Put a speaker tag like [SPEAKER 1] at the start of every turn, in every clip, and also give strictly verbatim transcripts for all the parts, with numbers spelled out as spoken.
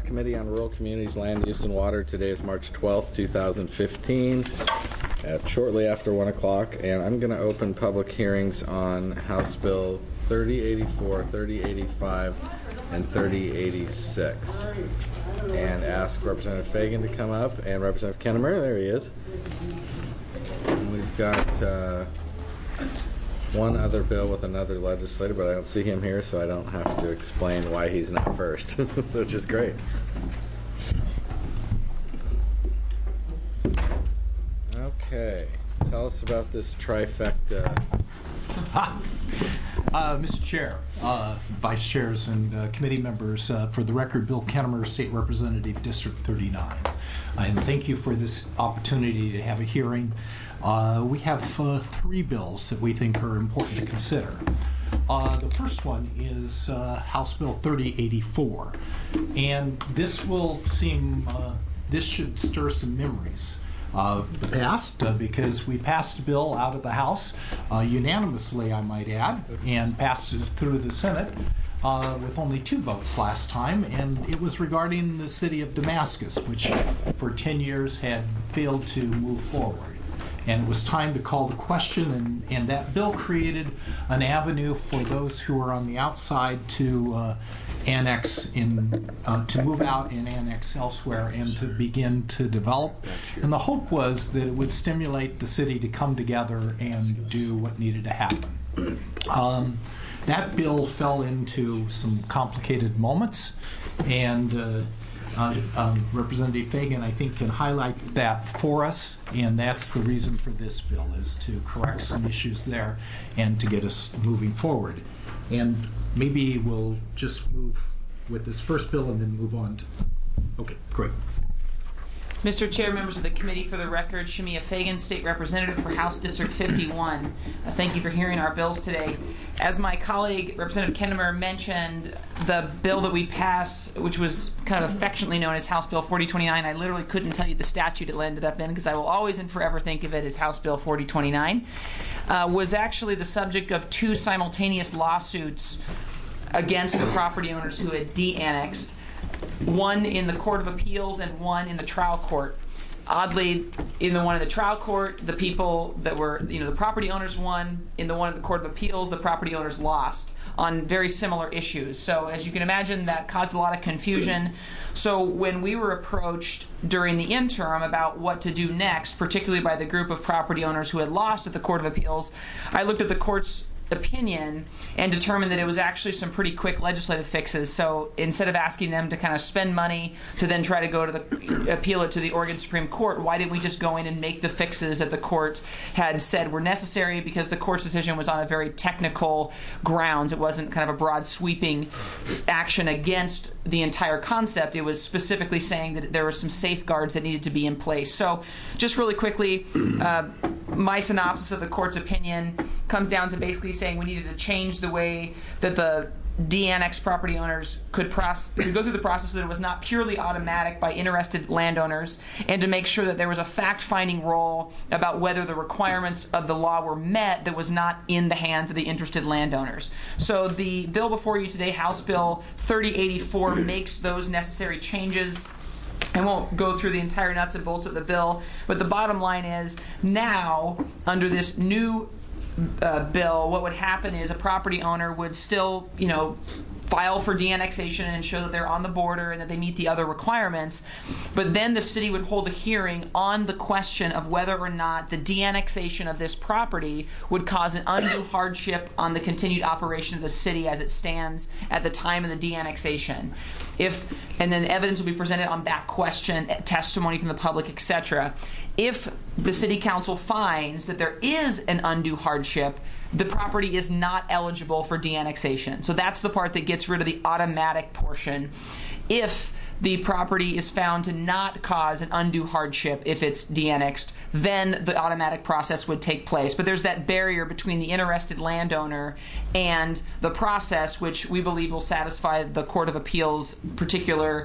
[SPEAKER 1] Committee on Rural Communities, Land Use and Water. Today is March twelfth, two thousand fifteen, at shortly after one o'clock, and I'm going to open public hearings on House Bill thirty eighty-four, thirty eighty-five, and thirty eighty-six, and ask Representative Fagan to come up, and Representative Kennemer, there he is. And we've got uh, one other bill with another legislator, but I don't see him here, so I don't have to explain why he's not first, which is great. Okay, tell us about this trifecta.
[SPEAKER 2] Uh, Mister Chair, uh, Vice Chairs, and uh, committee members, uh, for the record, Bill Kennemer, State Representative, District thirty-nine. Uh, and thank you for this opportunity to have a hearing. Uh, we have uh, three bills that we think are important to consider. Uh, the first one is uh, House Bill thirty eighty-four. And this will seem, uh, this should stir some memories of the past, uh, because we passed a bill out of the House uh, unanimously, I might add, and passed it through the Senate uh, with only two votes last time, and it was regarding the city of Damascus, which for ten years had failed to move forward. And it was time to call the question, and, and that bill created an avenue for those who are on the outside to uh, annex in, uh, to move out and annex elsewhere and to begin to develop. And the hope was that it would stimulate the city to come together and do what needed to happen. Um, that bill fell into some complicated moments, and uh, Uh, um, Representative Fagan, I think, can highlight that for us, and that's the reason for this bill, is to correct some issues there and to get us moving forward. And maybe we'll just move with this first bill and then move on to... Okay, great.
[SPEAKER 3] Mister Chair, members of the committee, for the record, Shamia Fagan, State Representative for House District fifty-one. Uh, thank you for hearing our bills today. As my colleague, Representative Kennemer, mentioned, the bill that we passed, which was kind of affectionately known as House Bill forty twenty-nine, I literally couldn't tell you the statute it ended up in because I will always and forever think of it as House Bill forty twenty-nine, uh, was actually the subject of two simultaneous lawsuits against the property owners who had de-annexed. One in the Court of Appeals and one in the trial court. Oddly, in the one in the trial court, the people that were, you know, the property owners won. In the one in the Court of Appeals, the property owners lost on very similar issues. So as you can imagine, that caused a lot of confusion. So when we were approached during the interim about what to do next, particularly by the group of property owners who had lost at the Court of Appeals, I looked at the court's opinion and determined that it was actually some pretty quick legislative fixes. So instead of asking them to kind of spend money to then try to go to the appeal it to the Oregon Supreme Court, why didn't we just go in and make the fixes that the court had said were necessary? Because the court's decision was on a very technical grounds. It wasn't kind of a broad sweeping action against the entire concept. It was specifically saying that there were some safeguards that needed to be in place. So just really quickly, uh, my synopsis of the court's opinion comes down to basically saying we needed to change the way that the de-annexed property owners could, proce- could go through the process so that it was not purely automatic by interested landowners, and to make sure that there was a fact-finding role about whether the requirements of the law were met that was not in the hands of the interested landowners. So the bill before you today, House Bill thirty eighty-four, makes those necessary changes. I won't go through the entire nuts and bolts of the bill, but the bottom line is now, under this new uh, bill, what would happen is a property owner would still, you know, file for de-annexation and show that they're on the border and that they meet the other requirements. But then the city would hold a hearing on the question of whether or not the de-annexation of this property would cause an undue hardship on the continued operation of the city as it stands at the time of the de-annexation. If, and then evidence will be presented on that question, testimony from the public, et cetera. If the city council finds that there is an undue hardship, the property is not eligible for de-annexation. So that's the part that gets rid of the automatic portion. If the property is found to not cause an undue hardship if it's de-annexed, then the automatic process would take place. But there's that barrier between the interested landowner and the process, which we believe will satisfy the Court of Appeals' particular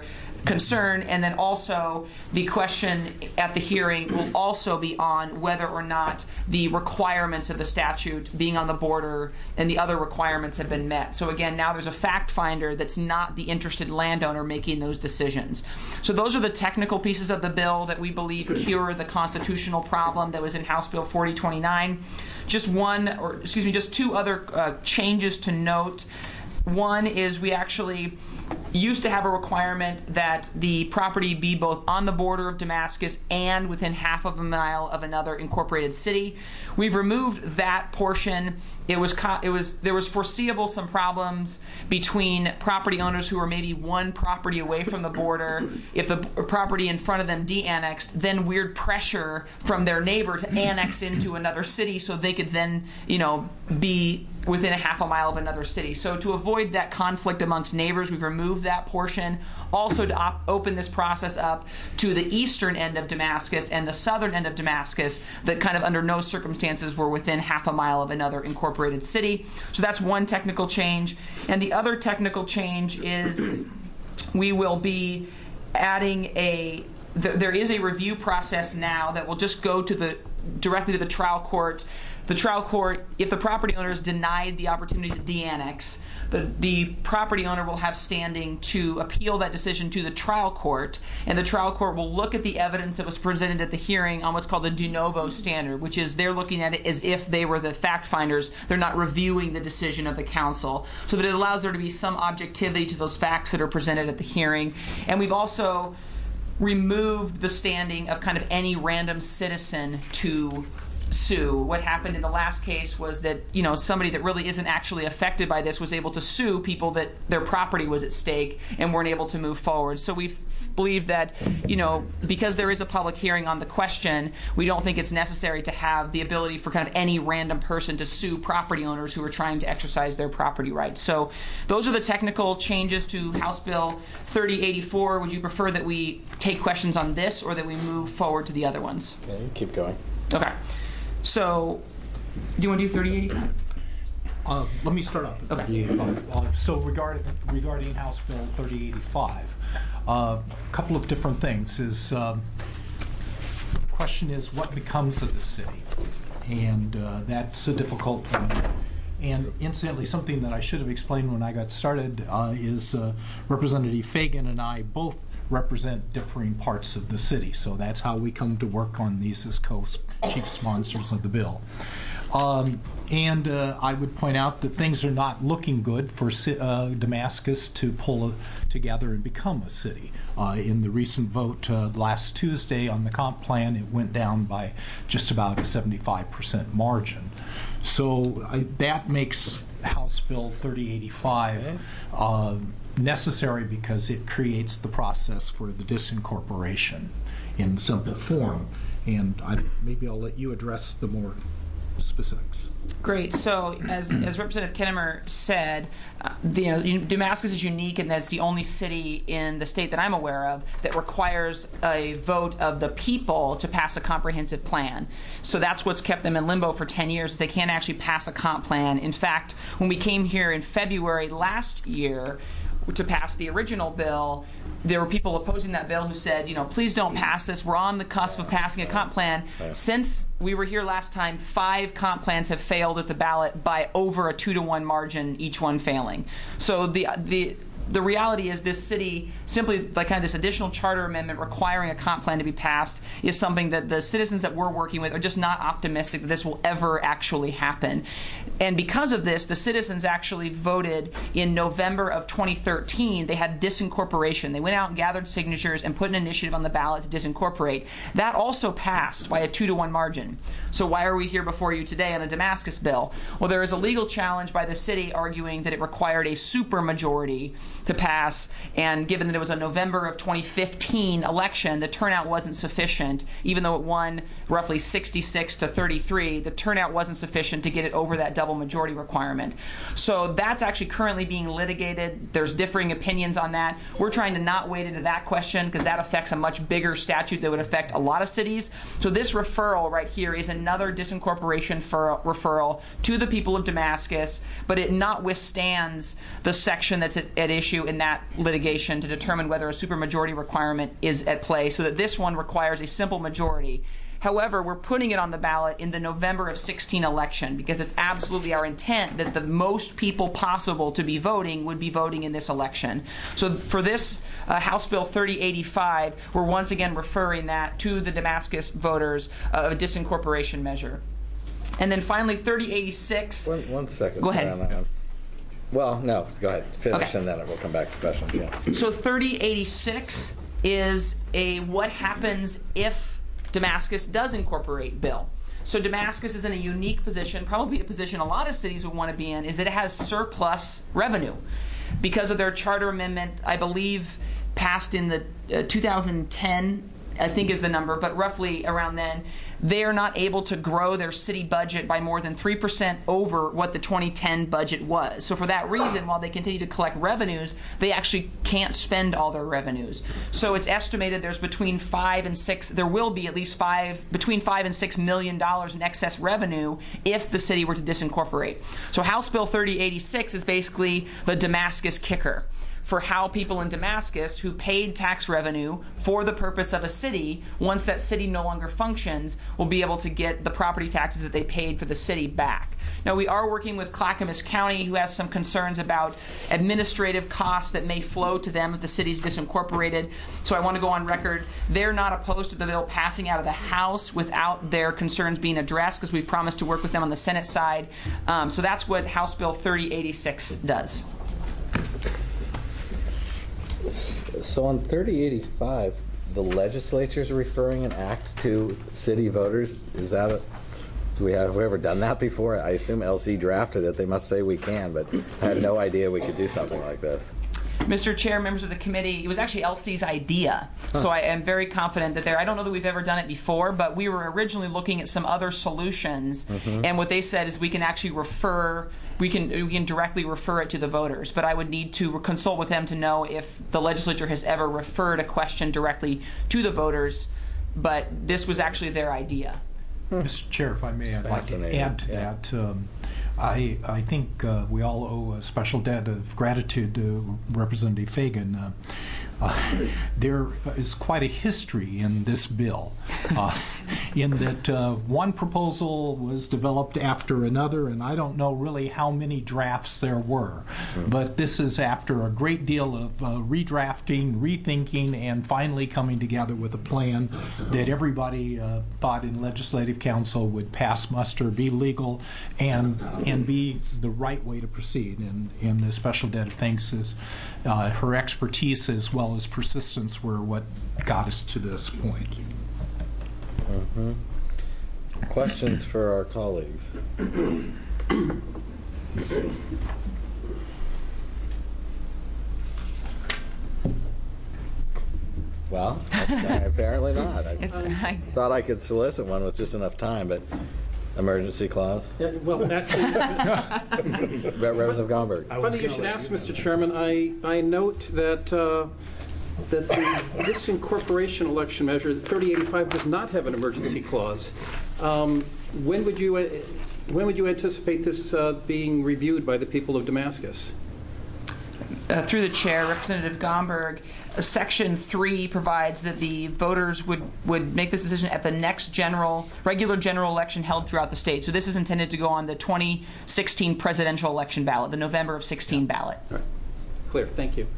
[SPEAKER 3] concern. And then also the question at the hearing will also be on whether or not the requirements of the statute, being on the border and the other requirements, have been met. So again, now there's a fact finder that's not the interested landowner making those decisions. So those are the technical pieces of the bill that we believe cure the constitutional problem that was in House Bill forty twenty-nine. Just one, or excuse me, just two other uh, changes to note. One is we actually used to have a requirement that the property be both on the border of Damascus and within half of a mile of another incorporated city. We've removed that portion. It was co- it was there was foreseeable some problems between property owners who were maybe one property away from the border. If the property in front of them de-annexed, then weird pressure from their neighbor to annex into another city so they could then, you know, be within a half a mile of another city. So to avoid that conflict amongst neighbors, we've removed that portion. Also to op- open this process up to the eastern end of Damascus and the southern end of Damascus that kind of under no circumstances were within half a mile of another incorporated city. So that's one technical change. And the other technical change is we will be adding a, th- there is a review process now that will just go to the directly to the trial court. The trial court, if the property owner is denied the opportunity to de-annex, the, the property owner will have standing to appeal that decision to the trial court, and the trial court will look at the evidence that was presented at the hearing on what's called the de novo standard, which is they're looking at it as if they were the fact finders. They're not reviewing the decision of the council, so that it allows there to be some objectivity to those facts that are presented at the hearing. And we've also removed the standing of kind of any random citizen to sue. What happened in the last case was that, you know, somebody that really isn't actually affected by this was able to sue people that their property was at stake and weren't able to move forward. So we believe that, you know, because there is a public hearing on the question, we don't think it's necessary to have the ability for kind of any random person to sue property owners who are trying to exercise their property rights. So those are the technical changes to House Bill thirty eighty-four. Would you prefer that we take questions on this or that we move forward to the other ones?
[SPEAKER 1] Yeah, you keep going.
[SPEAKER 3] Okay. So, do you want to do thirty eighty-five?
[SPEAKER 2] Uh, let me start off with
[SPEAKER 3] Okay.
[SPEAKER 2] thirty eighty-five. Uh, so regarding regarding House Bill thirty eighty-five, a uh, couple of different things. Is um, the question is what becomes of the city, and uh, that's a difficult one. And incidentally, something that I should have explained when I got started uh, is uh, Representative Fagan and I both represent differing parts of the city. So that's how we come to work on these as co-chief sponsors of the bill. Um, and uh, I would point out that things are not looking good for uh, Damascus to pull a, together and become a city. Uh, in the recent vote uh, last Tuesday on the comp plan, it went down by just about a seventy-five percent margin. So I, that makes House Bill thirty eighty-five uh, necessary because it creates the process for the disincorporation in simple form. And I, maybe I'll let you address the more specifics.
[SPEAKER 3] Great. So, as, as Representative Kinnemer said, uh, the, you know, Damascus is unique in that it's the only city in the state that I'm aware of that requires a vote of the people to pass a comprehensive plan. So that's what's kept them in limbo for ten years. They can't actually pass a comp plan. In fact, when we came here in February last year to pass the original bill, there were people opposing that bill who said, you know, please don't pass this. We're on the cusp of passing a comp plan. Since we were here last time, five comp plans have failed at the ballot by over a two to one margin, each one failing. So the the the reality is this city, simply like kind of this additional charter amendment requiring a comp plan to be passed, is something that the citizens that we're working with are just not optimistic that this will ever actually happen. And because of this, the citizens actually voted in November of twenty thirteen. They had disincorporation. They went out and gathered signatures and put an initiative on the ballot to disincorporate. That also passed by a two to one margin. So why are we here before you today on a Damascus bill? Well, there is a legal challenge by the city arguing that it required a supermajority to pass, and given that it was a November of twenty fifteen election, the turnout wasn't sufficient. Even though it won roughly sixty-six to thirty-three, the turnout wasn't sufficient to get it over that double majority requirement. So that's actually currently being litigated. There's differing opinions on that. We're trying to not wade into that question because that affects a much bigger statute that would affect a lot of cities. So this referral right here is another disincorporation for referral to the people of Damascus, but it notwithstands the section that's at, at issue issue in that litigation to determine whether a supermajority requirement is at play, so that this one requires a simple majority. However, we're putting it on the ballot in the November of sixteen election because it's absolutely our intent that the most people possible to be voting would be voting in this election. So for this uh, House Bill thirty eighty-five, we're once again referring that to the Damascus voters uh, of a disincorporation measure. And then finally, thirty eighty-six.
[SPEAKER 1] One, one second.
[SPEAKER 3] Go ahead.
[SPEAKER 1] On that one. Well, no, go ahead. Finish,
[SPEAKER 3] Okay.
[SPEAKER 1] and then we'll come back to questions. Yeah.
[SPEAKER 3] So thirty eighty-six is a what happens if Damascus does incorporate bill. So Damascus is in a unique position, probably a position a lot of cities would want to be in, is that it has surplus revenue. Because of their charter amendment, I believe, passed in the uh, two thousand ten, I think is the number, but roughly around then, they are not able to grow their city budget by more than three percent over what the twenty ten budget was. So for that reason, while they continue to collect revenues, they actually can't spend all their revenues. So it's estimated there's between five and six, there will be at least five, between five and six million dollars in excess revenue if the city were to disincorporate. So House Bill thirty eighty-six is basically the Damascus kicker for how people in Damascus who paid tax revenue for the purpose of a city, once that city no longer functions, will be able to get the property taxes that they paid for the city back. Now, we are working with Clackamas County, who has some concerns about administrative costs that may flow to them if the city's disincorporated. So I want to go on record. They're not opposed to the bill passing out of the House without their concerns being addressed, because we've promised to work with them on the Senate side. Um, so that's what House Bill thirty eighty-six does.
[SPEAKER 1] So on thirty eighty-five, the legislature's referring an act to city voters. Is that a, do we have, have we ever done that before? I assume L C drafted it. They must say we can, but I had no idea we could do something like this.
[SPEAKER 3] Mister Chair, members of the committee, it was actually L C's idea, huh. So I am very confident that there, I don't know that we've ever done it before, but we were originally looking at some other solutions, mm-hmm. and what they said is we can actually refer, we can, we can directly refer it to the voters, but I would need to consult with them to know if the legislature has ever referred a question directly to the voters, but this was actually their idea.
[SPEAKER 2] Hmm. Mister Chair, if I may, I'd like to add to yeah. that. Um, I, I think uh, we all owe a special debt of gratitude to Representative Fagan. Uh, uh, there is quite a history in this bill, uh, in that uh, one proposal was developed after another, and I don't know really how many drafts there were. Mm. But this is after a great deal of uh, redrafting, rethinking, and finally coming together with a plan that everybody uh, thought in Legislative Council would pass muster, be legal, and and be the right way to proceed. And, and the special debt of thanks is uh, her expertise as well as persistence were what got us to this point.
[SPEAKER 1] Mm-hmm. Questions for our colleagues? Well, apparently not. I
[SPEAKER 3] It's, I,
[SPEAKER 1] thought I could solicit one with just enough time, but emergency clause?
[SPEAKER 4] Yeah, well, actually,
[SPEAKER 1] Representative Gomberg.
[SPEAKER 4] funny you should ask, Mister Chairman. I, I note that uh, that the disincorporation election measure, thirty eighty-five, does not have an emergency clause. Um, when would you uh, when would you anticipate this uh, being reviewed by the people of Damascus?
[SPEAKER 3] Uh, through the chair, Representative Gomberg, uh, Section three provides that the voters would, would make this decision at the next general, regular general election held throughout the state. So this is intended to go on the twenty sixteen presidential election ballot, the November of sixteen ballot.
[SPEAKER 4] All right. Clear. Thank you.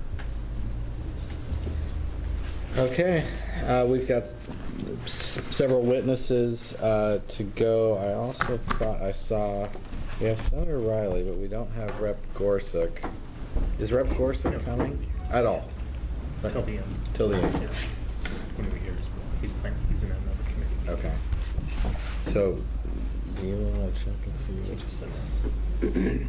[SPEAKER 1] Okay. Uh, we've got s- several witnesses uh, to go. I also thought I saw, we have Senator Riley, but we don't have Rep Gorsuch. Is Rep Gorsuch coming at all?
[SPEAKER 5] Till the end.
[SPEAKER 1] Till the end.
[SPEAKER 5] Yeah. When we hear his bill. He's playing, he's in another committee.
[SPEAKER 1] Okay. So, do you want to check and see what you said? You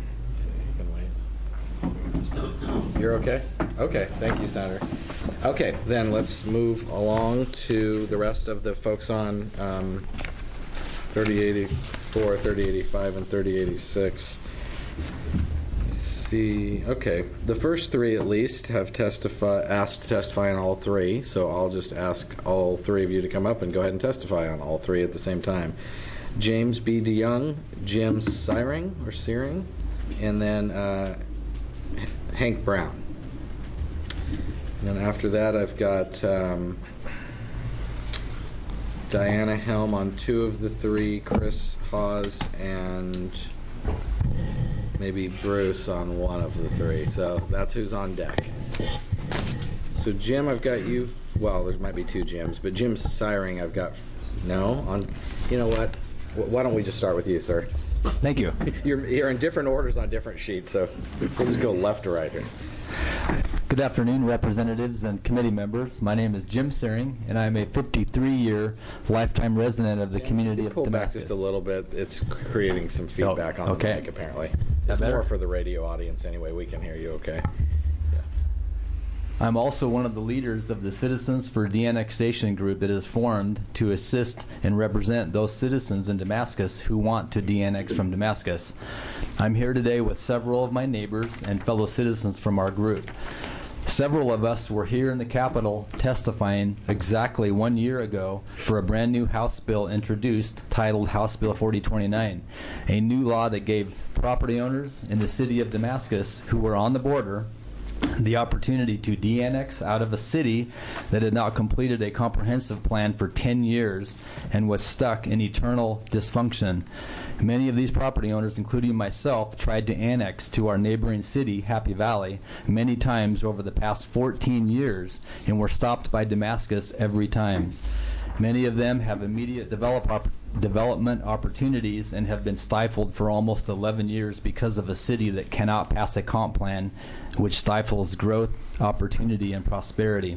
[SPEAKER 1] can wait. You're okay? Okay, thank you, Senator. Okay, then let's move along to the rest of the folks on um, thirty eighty-four, thirty eighty-five, and thirty eighty-six. The, okay, the first three at least have testify, asked to testify on all three, so I'll just ask all three of you to come up and go ahead and testify on all three at the same time. James B. DeYoung, Jim Searing, or Searing, and then uh, Hank Brown. And then after that, I've got um, Diana Helm on two of the three, Chris Hawes, and maybe Bruce on one of the three. So that's who's on deck. So Jim, I've got you. Well, there might be two Jims, but Jim Siring, I've got. No, on. You know what? Why don't we just start with you, sir?
[SPEAKER 6] Thank you.
[SPEAKER 1] You're, you're in different orders on different sheets, so we'll just go left to right here.
[SPEAKER 6] Good afternoon, representatives and committee members. My name is Jim Searing, and I'm a fifty-three-year lifetime resident of the community of
[SPEAKER 1] Pull back
[SPEAKER 6] Damascus.
[SPEAKER 1] just a little bit. It's creating some feedback
[SPEAKER 6] Oh,
[SPEAKER 1] on
[SPEAKER 6] okay.
[SPEAKER 1] the mic, apparently.
[SPEAKER 6] That
[SPEAKER 1] It's
[SPEAKER 6] better?
[SPEAKER 1] more for the radio audience anyway. We can hear you okay.
[SPEAKER 6] I'm also one of the leaders of the Citizens for De-Annexation group that is formed to assist and represent those citizens in Damascus who want to de-annex from Damascus. I'm here today with several of my neighbors and fellow citizens from our group. Several of us were here in the Capitol testifying exactly one year ago for a brand new House bill introduced titled House Bill forty twenty-nine, a new law that gave property owners in the city of Damascus who were on the border the opportunity to de-annex out of a city that had not completed a comprehensive plan for ten years and was stuck in eternal dysfunction. Many of these property owners, including myself, tried to annex to our neighboring city, Happy Valley, many times over the past fourteen years and were stopped by Damascus every time. Many of them have immediate develop op- development opportunities and have been stifled for almost eleven years because of a city that cannot pass a comp plan, which stifles growth, opportunity, and prosperity.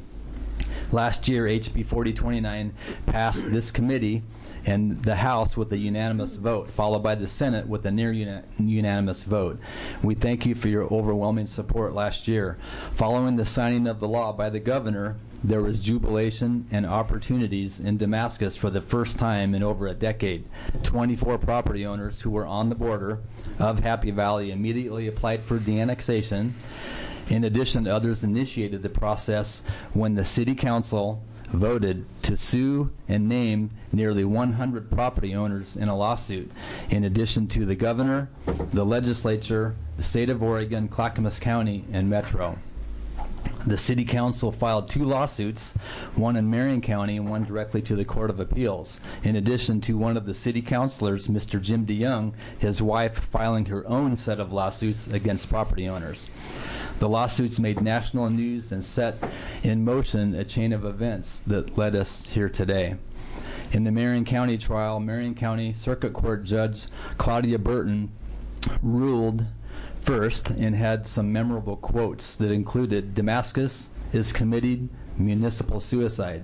[SPEAKER 6] Last year, H B forty twenty-nine passed this committee and the House with a unanimous vote, followed by the Senate with a near uni- unanimous vote. We thank you for your overwhelming support last year. Following the signing of the law by the governor, there was jubilation and opportunities in Damascus for the first time in over a decade. twenty-four property owners who were on the border of Happy Valley immediately applied for de-annexation. In addition, others initiated the process when the City Council voted to sue and name nearly one hundred property owners in a lawsuit, in addition to the governor, the legislature, the state of Oregon, Clackamas County, and Metro. The City Council filed two lawsuits, one in Marion County and one directly to the Court of Appeals, in addition to one of the city councilors, Mister Jim DeYoung, his wife filing her own set of lawsuits against property owners. The lawsuits made national news and set in motion a chain of events that led us here today. In the Marion County trial, Marion County Circuit Court Judge Claudia Burton ruled first and had some memorable quotes that included, "Damascus is committing municipal suicide.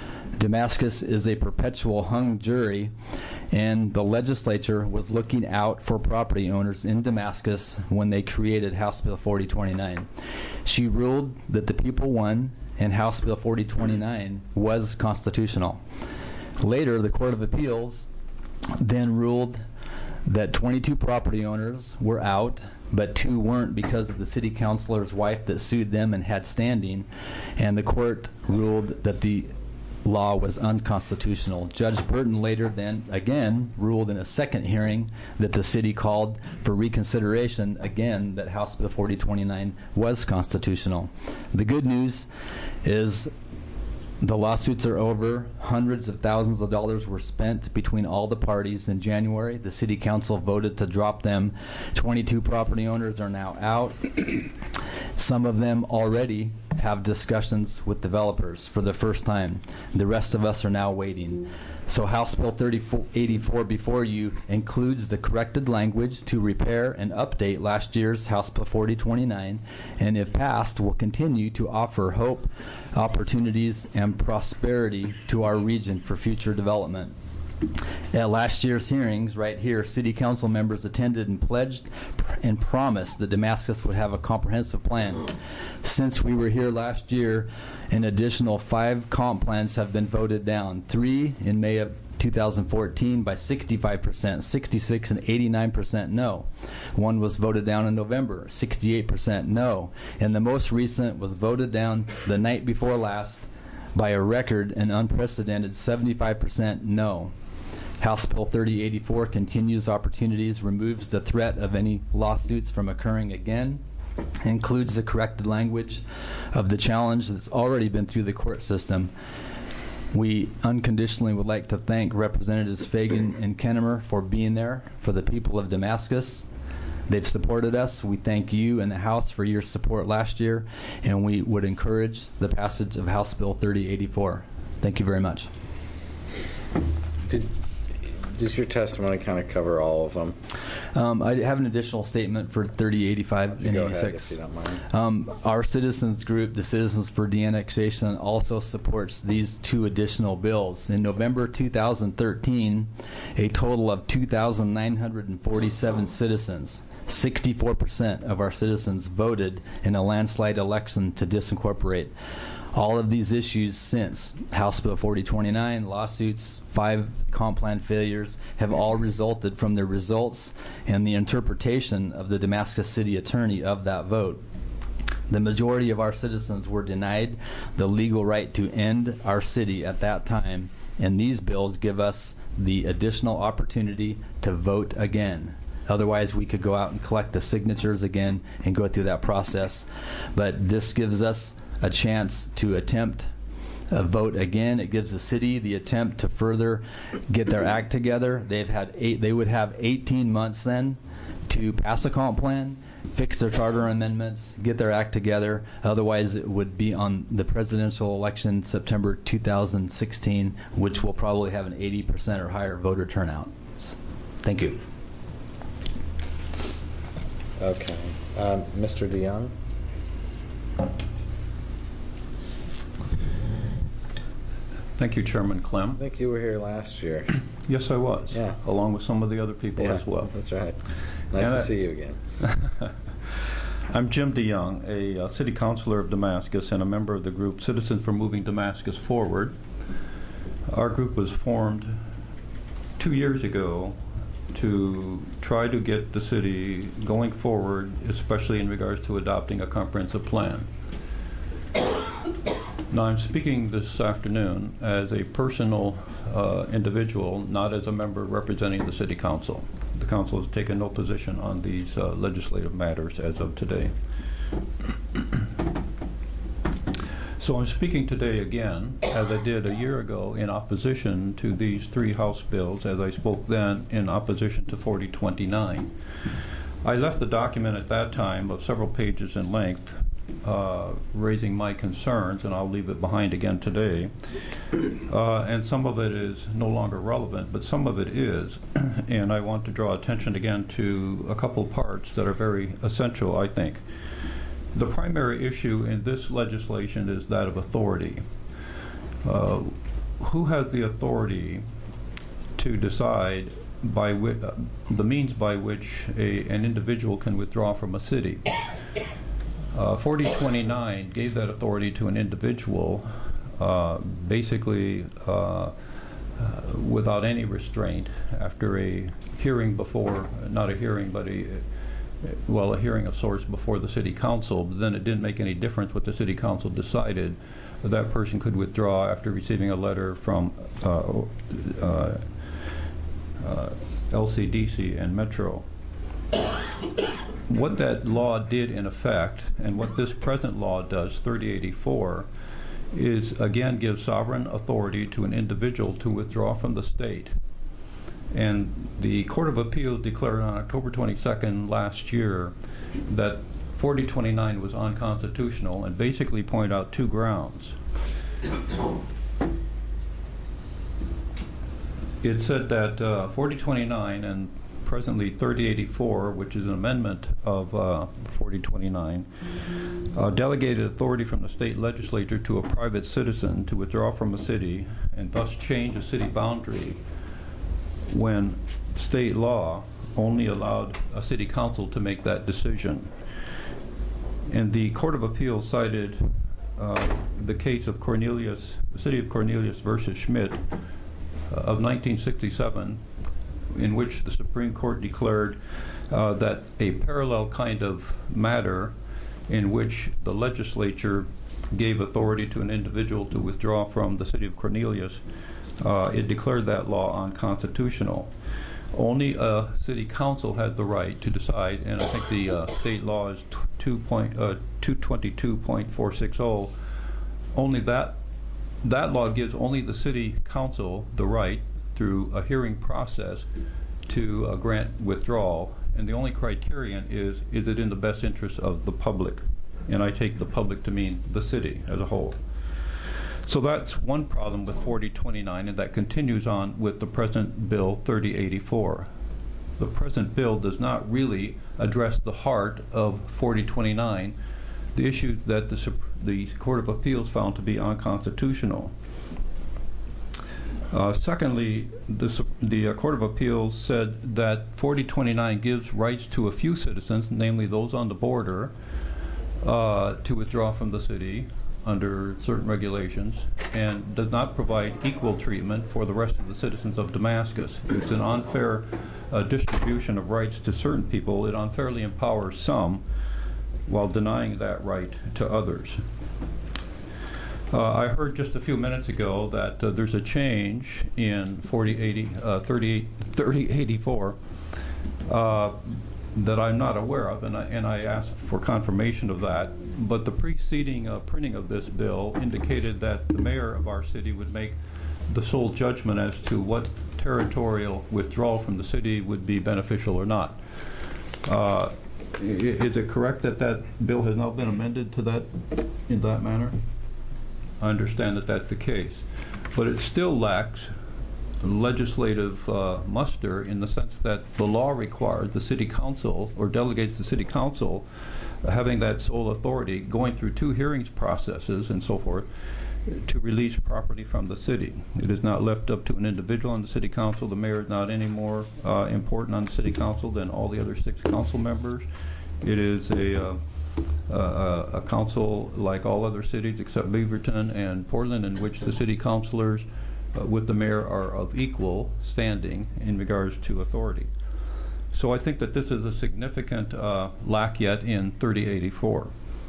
[SPEAKER 6] Damascus is a perpetual hung jury, and the legislature was looking out for property owners in Damascus when they created House Bill forty twenty-nine. She ruled that the people won, and House Bill forty twenty-nine was constitutional. Later, the Court of Appeals then ruled that twenty-two property owners were out, but two weren't because of the city councilor's wife that sued them and had standing, and the court ruled that the law was unconstitutional. Judge Burton later then again ruled in a second hearing that the city called for reconsideration again that House Bill forty twenty-nine was constitutional. The good news is the lawsuits are over. Hundreds of thousands of dollars were spent between all the parties. In January, the City Council voted to drop them. twenty-two property owners are now out. Some of them already have discussions with developers for the first time. The rest of us are now waiting. So House Bill thirty eighty-four before you includes the corrected language to repair and update last year's House Bill forty twenty-nine, and if passed, will continue to offer hope, opportunities, and prosperity to our region for future development. At last year's hearings, right here, City Council members attended and pledged and promised that Damascus would have a comprehensive plan. Since we were here last year, an additional five comp plans have been voted down. Three in May of two thousand fourteen by sixty-five percent, sixty-six and eighty-nine percent no. One was voted down in November, sixty-eight percent no. And the most recent was voted down the night before last by a record and unprecedented seventy-five percent no. House Bill thirty eighty-four continues opportunities, removes the threat of any lawsuits from occurring again, includes the corrected language of the challenge that's already been through the court system. We unconditionally would like to thank Representatives Fagan and Kennemer for being there for the people of Damascus. They've supported us. We thank you and the House for your support last year, and we would encourage the passage of House Bill thirty eighty-four. Thank you very much.
[SPEAKER 1] Did, does your testimony kind of cover all of them?
[SPEAKER 6] Um, I have an additional statement for thirty eighty-five and
[SPEAKER 1] Go
[SPEAKER 6] eighty-six.
[SPEAKER 1] ahead, if you don't mind.
[SPEAKER 6] Um, our citizens group, the Citizens for De-Annexation, also supports these two additional bills. In November two thousand thirteen, a total of two thousand nine hundred forty-seven citizens, sixty-four percent of our citizens, voted in a landslide election to disincorporate. All of these issues since House Bill forty twenty-nine, lawsuits, five comp plan failures, have all resulted from the results and the interpretation of the Damascus City Attorney of that vote. The majority of our citizens were denied the legal right to end our city at that time, and these bills give us the additional opportunity to vote again. Otherwise, we could go out and collect the signatures again and go through that process. But this gives us a chance to attempt a vote again. It gives the city the attempt to further get their act together. They've had eight, they would have eighteen months then to pass a comp plan, fix their charter amendments, get their act together. Otherwise, it would be on the presidential election September two thousand sixteen, which will probably have an eighty percent or higher voter turnout. Thank you.
[SPEAKER 1] Okay. Um, Mister DeYoung?
[SPEAKER 7] Thank you, Chairman
[SPEAKER 1] I
[SPEAKER 7] Clem.
[SPEAKER 1] think you were here last year.
[SPEAKER 7] Yes, I was,
[SPEAKER 1] Yeah.
[SPEAKER 7] along with some of the other people
[SPEAKER 1] Yeah,
[SPEAKER 7] as well.
[SPEAKER 1] That's right. Nice
[SPEAKER 7] And
[SPEAKER 1] to
[SPEAKER 7] I-
[SPEAKER 1] see you again.
[SPEAKER 7] I'm Jim DeYoung, a uh, city councilor of Damascus and a member of the group Citizens for Moving Damascus Forward. Our group was formed two years ago to try to get the city going forward, especially in regards to adopting a comprehensive plan. Now, I'm speaking this afternoon as a personal uh, individual, not as a member representing the City Council. The Council has taken no position on these uh, legislative matters as of today. So I'm speaking today again, as I did a year ago, in opposition to these three House bills, as I spoke then in opposition to forty twenty-nine. I left the document at that time of several pages in length, Uh, raising my concerns, and I'll leave it behind again today. Uh, and some of it is no longer relevant, but some of it is. And I want to draw attention again to a couple parts that are very essential, I think. The primary issue in this legislation is that of authority. Uh, who has the authority to decide by wi- uh, the means by which a, an individual can withdraw from a city? Uh, forty twenty-nine gave that authority to an individual, uh, basically uh, uh, without any restraint, after a hearing before, not a hearing, but a, well, a hearing of sorts before the City Council. But then it didn't make any difference what the City Council decided. That person could withdraw after receiving a letter from uh, uh, uh, L C D C and Metro. What that law did in effect, and what this present law does, thirty eighty-four, is again give sovereign authority to an individual to withdraw from the state. And the Court of Appeals declared on October twenty-second last year that forty twenty-nine was unconstitutional, and basically point out two grounds. It said that uh, forty twenty-nine and presently thirty eighty-four, which is an amendment of uh, forty twenty-nine, uh, delegated authority from the state legislature to a private citizen to withdraw from a city and thus change a city boundary when state law only allowed a city council to make that decision. And the Court of Appeals cited uh, the case of Cornelius, the city of Cornelius versus Schmidt uh, of nineteen sixty-seven, in which the Supreme Court declared uh, that a parallel kind of matter in which the legislature gave authority to an individual to withdraw from the city of Cornelius, uh, it declared that law unconstitutional. Only a city council had the right to decide, and I think the uh, state law is two twenty-two point four sixty, only that that law gives only the city council the right through a hearing process to uh, grant withdrawal, and the only criterion is is it in the best interest of the public, and I take the public to mean the city as a whole. So that's one problem with forty twenty-nine, and that continues on with the present bill thirty eighty-four. The present bill does not really address the heart of forty twenty-nine, the issues that the, the Court of Appeals found to be unconstitutional. Uh, secondly, the, the uh, Court of Appeals said that forty twenty-nine gives rights to a few citizens, namely those on the border, uh, to withdraw from the city under certain regulations, and does not provide equal treatment for the rest of the citizens of Damascus. It's an unfair uh, distribution of rights to certain people. It unfairly empowers some while denying that right to others. Uh, I heard just a few minutes ago that uh, there's a change in forty eighty, uh, thirty eighty-four uh, that I'm not aware of, and I, and I asked for confirmation of that. But the preceding uh, printing of this bill indicated that the mayor of our city would make the sole judgment as to what territorial withdrawal from the city would be beneficial or not. Uh, is it correct that that bill has now been amended to that in that manner? I understand that that's the case, but it still lacks legislative uh, muster, in the sense that the law requires the city council, or delegates the city council uh, having that sole authority, going through two hearings processes and so forth, to release property from the city. It is not left up to an individual on the city council. The mayor is not any more uh, important on the city council than all the other six council members. It is a uh, Uh, a council like all other cities except Beaverton and Portland, in which the city councilors uh, with the mayor are of equal standing in regards to authority. So I think that this is a significant uh, lack yet in thirty eighty-four.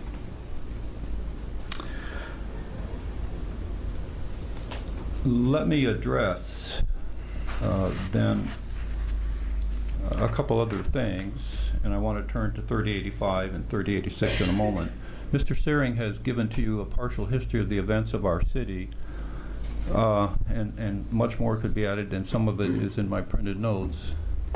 [SPEAKER 7] Let me address uh, then a couple other things, and I want to turn to thirty eighty-five and thirty eighty-six in a moment. Mister Searing has given to you a partial history of the events of our city, uh, and, and much more could be added, and some of it is in my printed notes.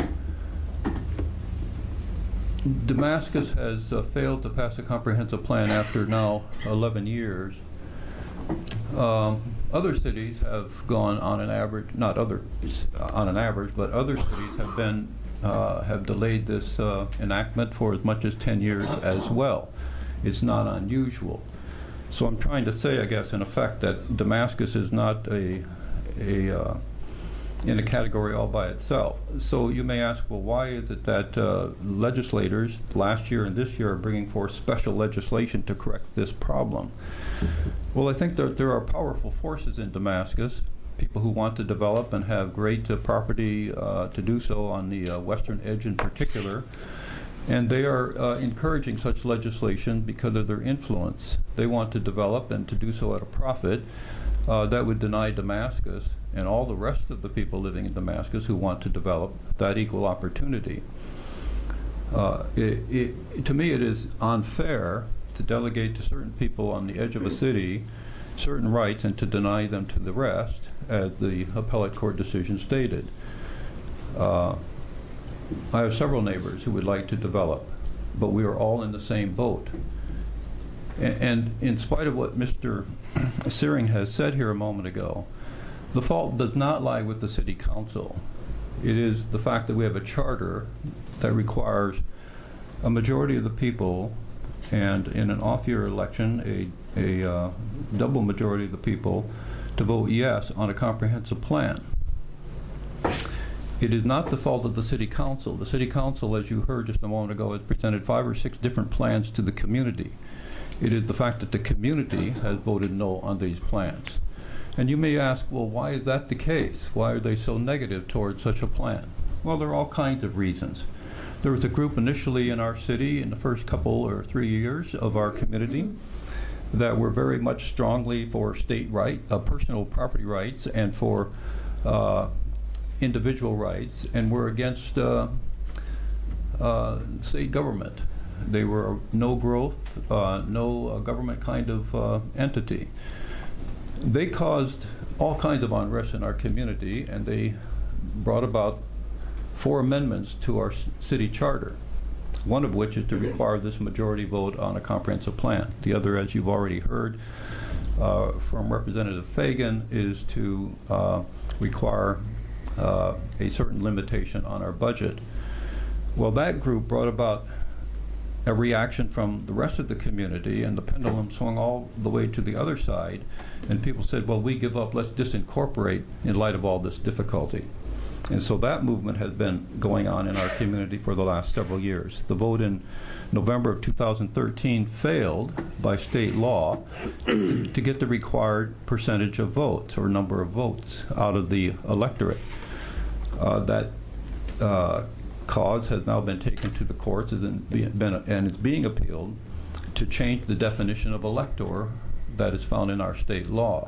[SPEAKER 7] Damascus has uh, failed to pass a comprehensive plan after now eleven years. Um, other cities have gone on an average, not other, uh, on an average, but other cities have been Uh, have delayed this uh, enactment for as much as ten years as well. It's not unusual. So I'm trying to say, I guess, in effect, that Damascus is not a, a uh, in a category all by itself. So you may ask, well, why is it that uh, legislators last year and this year are bringing forth special legislation to correct this problem? Well, I think that there are powerful forces in Damascus, people who want to develop and have great uh, property uh, to do so on the uh, western edge in particular, and they are uh, encouraging such legislation because of their influence. They want to develop and to do so at a profit uh, that would deny Damascus and all the rest of the people living in Damascus who want to develop that equal opportunity. Uh, it, it, to me, it is unfair to delegate to certain people on the edge of a city certain rights and to deny them to the rest, as the appellate court decision stated. Uh, I have several neighbors who would like to develop, but we are all in the same boat. A and in spite of what Mister Searing has said here a moment ago, the fault does not lie with the city council. It is the fact that we have a charter that requires a majority of the people, and in an off-year election, a, a uh, double majority of the people to vote yes on a comprehensive plan. It is not the fault of the city council. The city council, as you heard just a moment ago, has presented five or six different plans to the community. It is the fact that the community has voted no on these plans. And you may ask, well, why is that the case? Why are they so negative towards such a plan? Well, there are all kinds of reasons. There was a group initially in our city in the first couple or three years of our community that were very much strongly for state right, uh, personal property rights, and for uh, individual rights, and were against uh, uh, state government. They were no growth, uh, no uh, government kind of uh, entity. They caused all kinds of unrest in our community, and they brought about four amendments to our city charter, one of which is to require this majority vote on a comprehensive plan. The other, as you've already heard uh, from Representative Fagan, is to uh, require uh, a certain limitation on our budget. Well, that group brought about a reaction from the rest of the community, and the pendulum swung all the way to the other side, and people said, well, we give up, let's disincorporate in light of all this difficulty. And so that movement has been going on in our community for the last several years. The vote in November of two thousand thirteen failed by state law to get the required percentage of votes or number of votes out of the electorate. Uh, that uh, cause has now been taken to the courts and, been, and is being appealed to change the definition of elector that is found in our state law.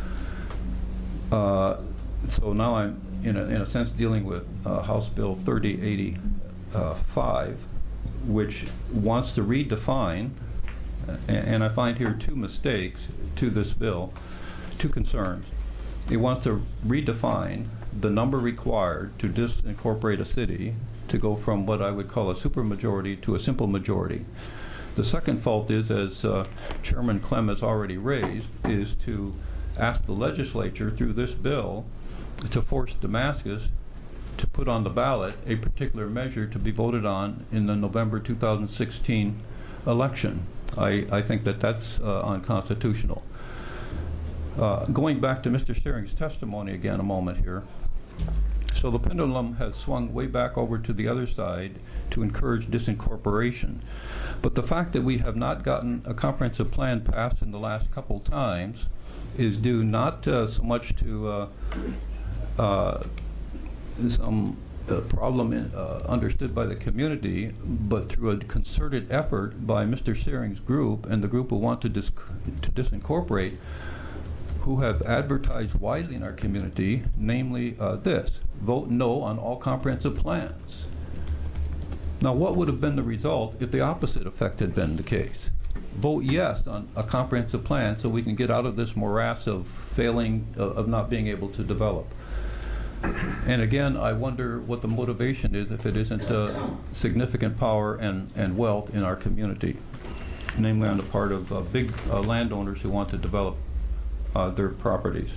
[SPEAKER 7] Uh, so now I'm in a, in a sense dealing with uh, House Bill thirty eighty-five, which wants to redefine, and, and I find here two mistakes to this bill, two concerns. It wants to redefine the number required to disincorporate a city to go from what I would call a supermajority to a simple majority. The second fault is, as uh, Chairman Clem has already raised, is to ask the legislature through this bill to force Damascus to put on the ballot a particular measure to be voted on in the November two thousand sixteen election. I, I think that that's uh, unconstitutional. Uh, going back to Mister Steering's testimony again a moment here. So the pendulum has swung way back over to the other side to encourage disincorporation. But the fact that we have not gotten a comprehensive plan passed in the last couple times is due not uh, so much to uh, uh, some uh, problem in, uh, understood by the community, but through a concerted effort by Mister Steering's group and the group who want to, dis to disincorporate, who have advertised widely in our community, namely uh, this: vote no on all comprehensive plans. Now, what would have been the result if the opposite effect had been the case? Vote yes on a comprehensive plan so we can get out of this morass of failing, uh, of not being able to develop. And again, I wonder what the motivation is if it isn't uh, significant power and, and wealth in our community, namely on the part of uh, big uh, landowners who want to develop Uh, their properties.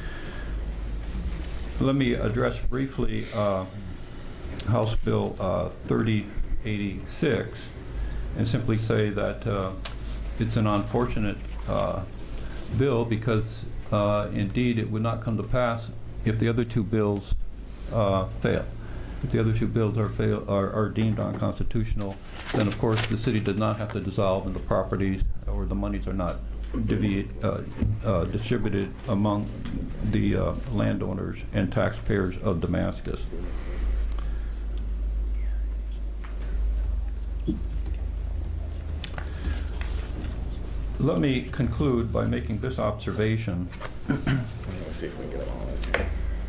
[SPEAKER 7] Let me address briefly uh, House Bill uh, thirty eighty-six and simply say that uh, it's an unfortunate uh, bill because uh, indeed it would not come to pass if the other two bills uh, fail. If the other two bills are, fail, are, are deemed unconstitutional, then of course the city does not have to dissolve and the properties or the monies are not Deviate, uh, uh, distributed among the uh, landowners and taxpayers of Damascus. Let me conclude by making this observation.
[SPEAKER 1] Let's see if we can get it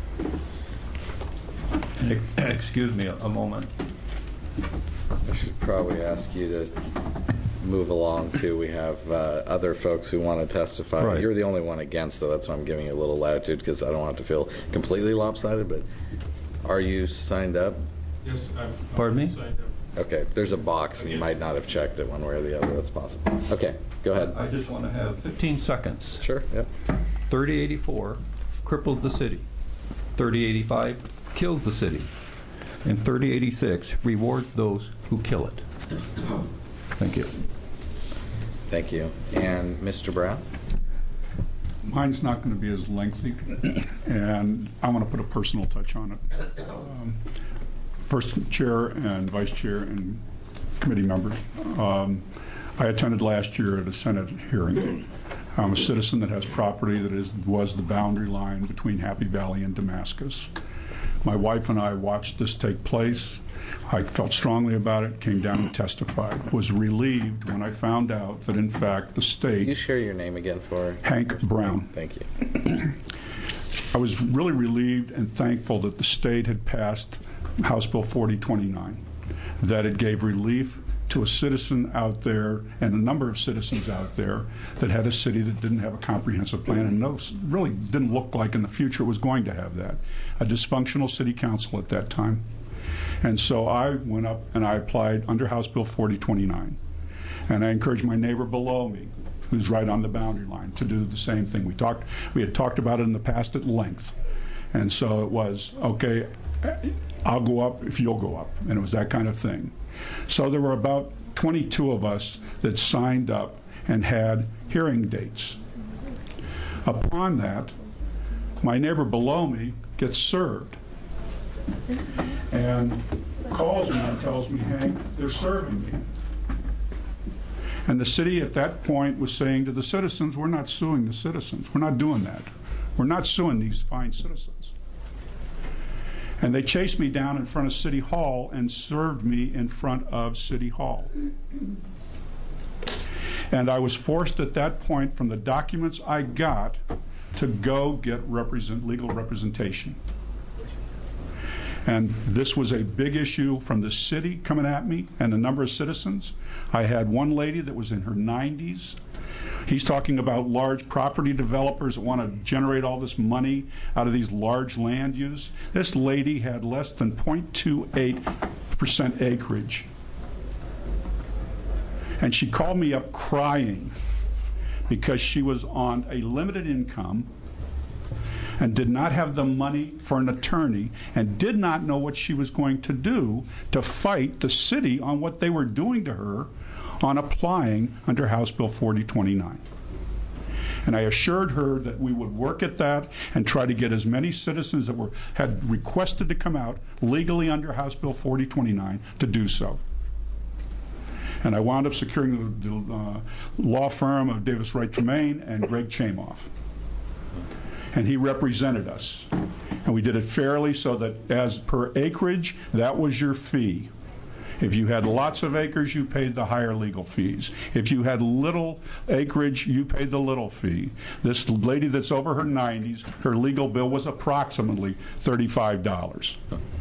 [SPEAKER 1] all in.
[SPEAKER 7] Excuse me a, a moment.
[SPEAKER 1] I should probably ask you to move along too. We have uh, other folks who want to testify.
[SPEAKER 7] Right.
[SPEAKER 1] You're the only one against, so that's why I'm giving you a little latitude because I don't want it to feel completely lopsided. But are you signed up?
[SPEAKER 8] Yes, I'm.
[SPEAKER 7] Pardon me?
[SPEAKER 8] Signed up.
[SPEAKER 1] Okay, there's a box and you might not have checked it one way or the other. That's possible. Okay, go ahead.
[SPEAKER 7] I just want to have fifteen seconds.
[SPEAKER 1] Sure, yep.
[SPEAKER 7] thirty eighty-four crippled the city. thirty eighty-five kills the city. And thirty eighty-six rewards those who kill it. Thank you.
[SPEAKER 1] Thank you. And Mister Brown?
[SPEAKER 9] Mine's not going to be as lengthy, and I want to put a personal touch on it. Um, first, Chair and Vice Chair and committee members, um, I attended last year at a Senate hearing. I'm a citizen that has property that is was the boundary line between Happy Valley and Damascus. My wife and I watched this take place. I felt strongly about it, came down and testified. Was relieved when I found out that, in fact, the state...
[SPEAKER 1] Can you share your name again for...
[SPEAKER 9] Hank Brown.
[SPEAKER 1] Thank you.
[SPEAKER 9] I was really relieved and thankful that the state had passed House Bill forty twenty-nine, that it gave relief to a citizen out there and a number of citizens out there that had a city that didn't have a comprehensive plan and no, really didn't look like in the future it was going to have that. A dysfunctional city council at that time. And so I went up and I applied under House Bill forty twenty-nine. And I encouraged my neighbor below me, who's right on the boundary line, to do the same thing. We talked, we had talked about it in the past at length. And so it was, okay, I'll go up if you'll go up. And it was that kind of thing. So there were about twenty-two of us that signed up and had hearing dates. Upon that, my neighbor below me gets served and calls me and tells me, Hank, they're serving me. And the city at that point was saying to the citizens, we're not suing the citizens. We're not doing that. We're not suing these fine citizens. And they chased me down in front of City Hall and served me in front of City Hall. And I was forced at that point, from the documents I got, to go get represent, legal representation. And this was a big issue from the city coming at me and a number of citizens. I had one lady that was in her nineties. He's talking about large property developers that want to generate all this money out of these large land use. This lady had less than zero point two eight percent acreage. And she called me up crying because she was on a limited income and did not have the money for an attorney and did not know what she was going to do to fight the city on what they were doing to her on applying under House Bill forty twenty-nine. And I assured her that we would work at that and try to get as many citizens that were had requested to come out legally under House Bill forty twenty-nine to do so. And I wound up securing the, the uh, law firm of Davis Wright Tremaine and Greg Chamoff. And he represented us. And we did it fairly so that as per acreage, that was your fee. If you had lots of acres, you paid the higher legal fees. If you had little acreage, you paid the little fee. This lady that's over her nineties, her legal bill was approximately thirty-five dollars.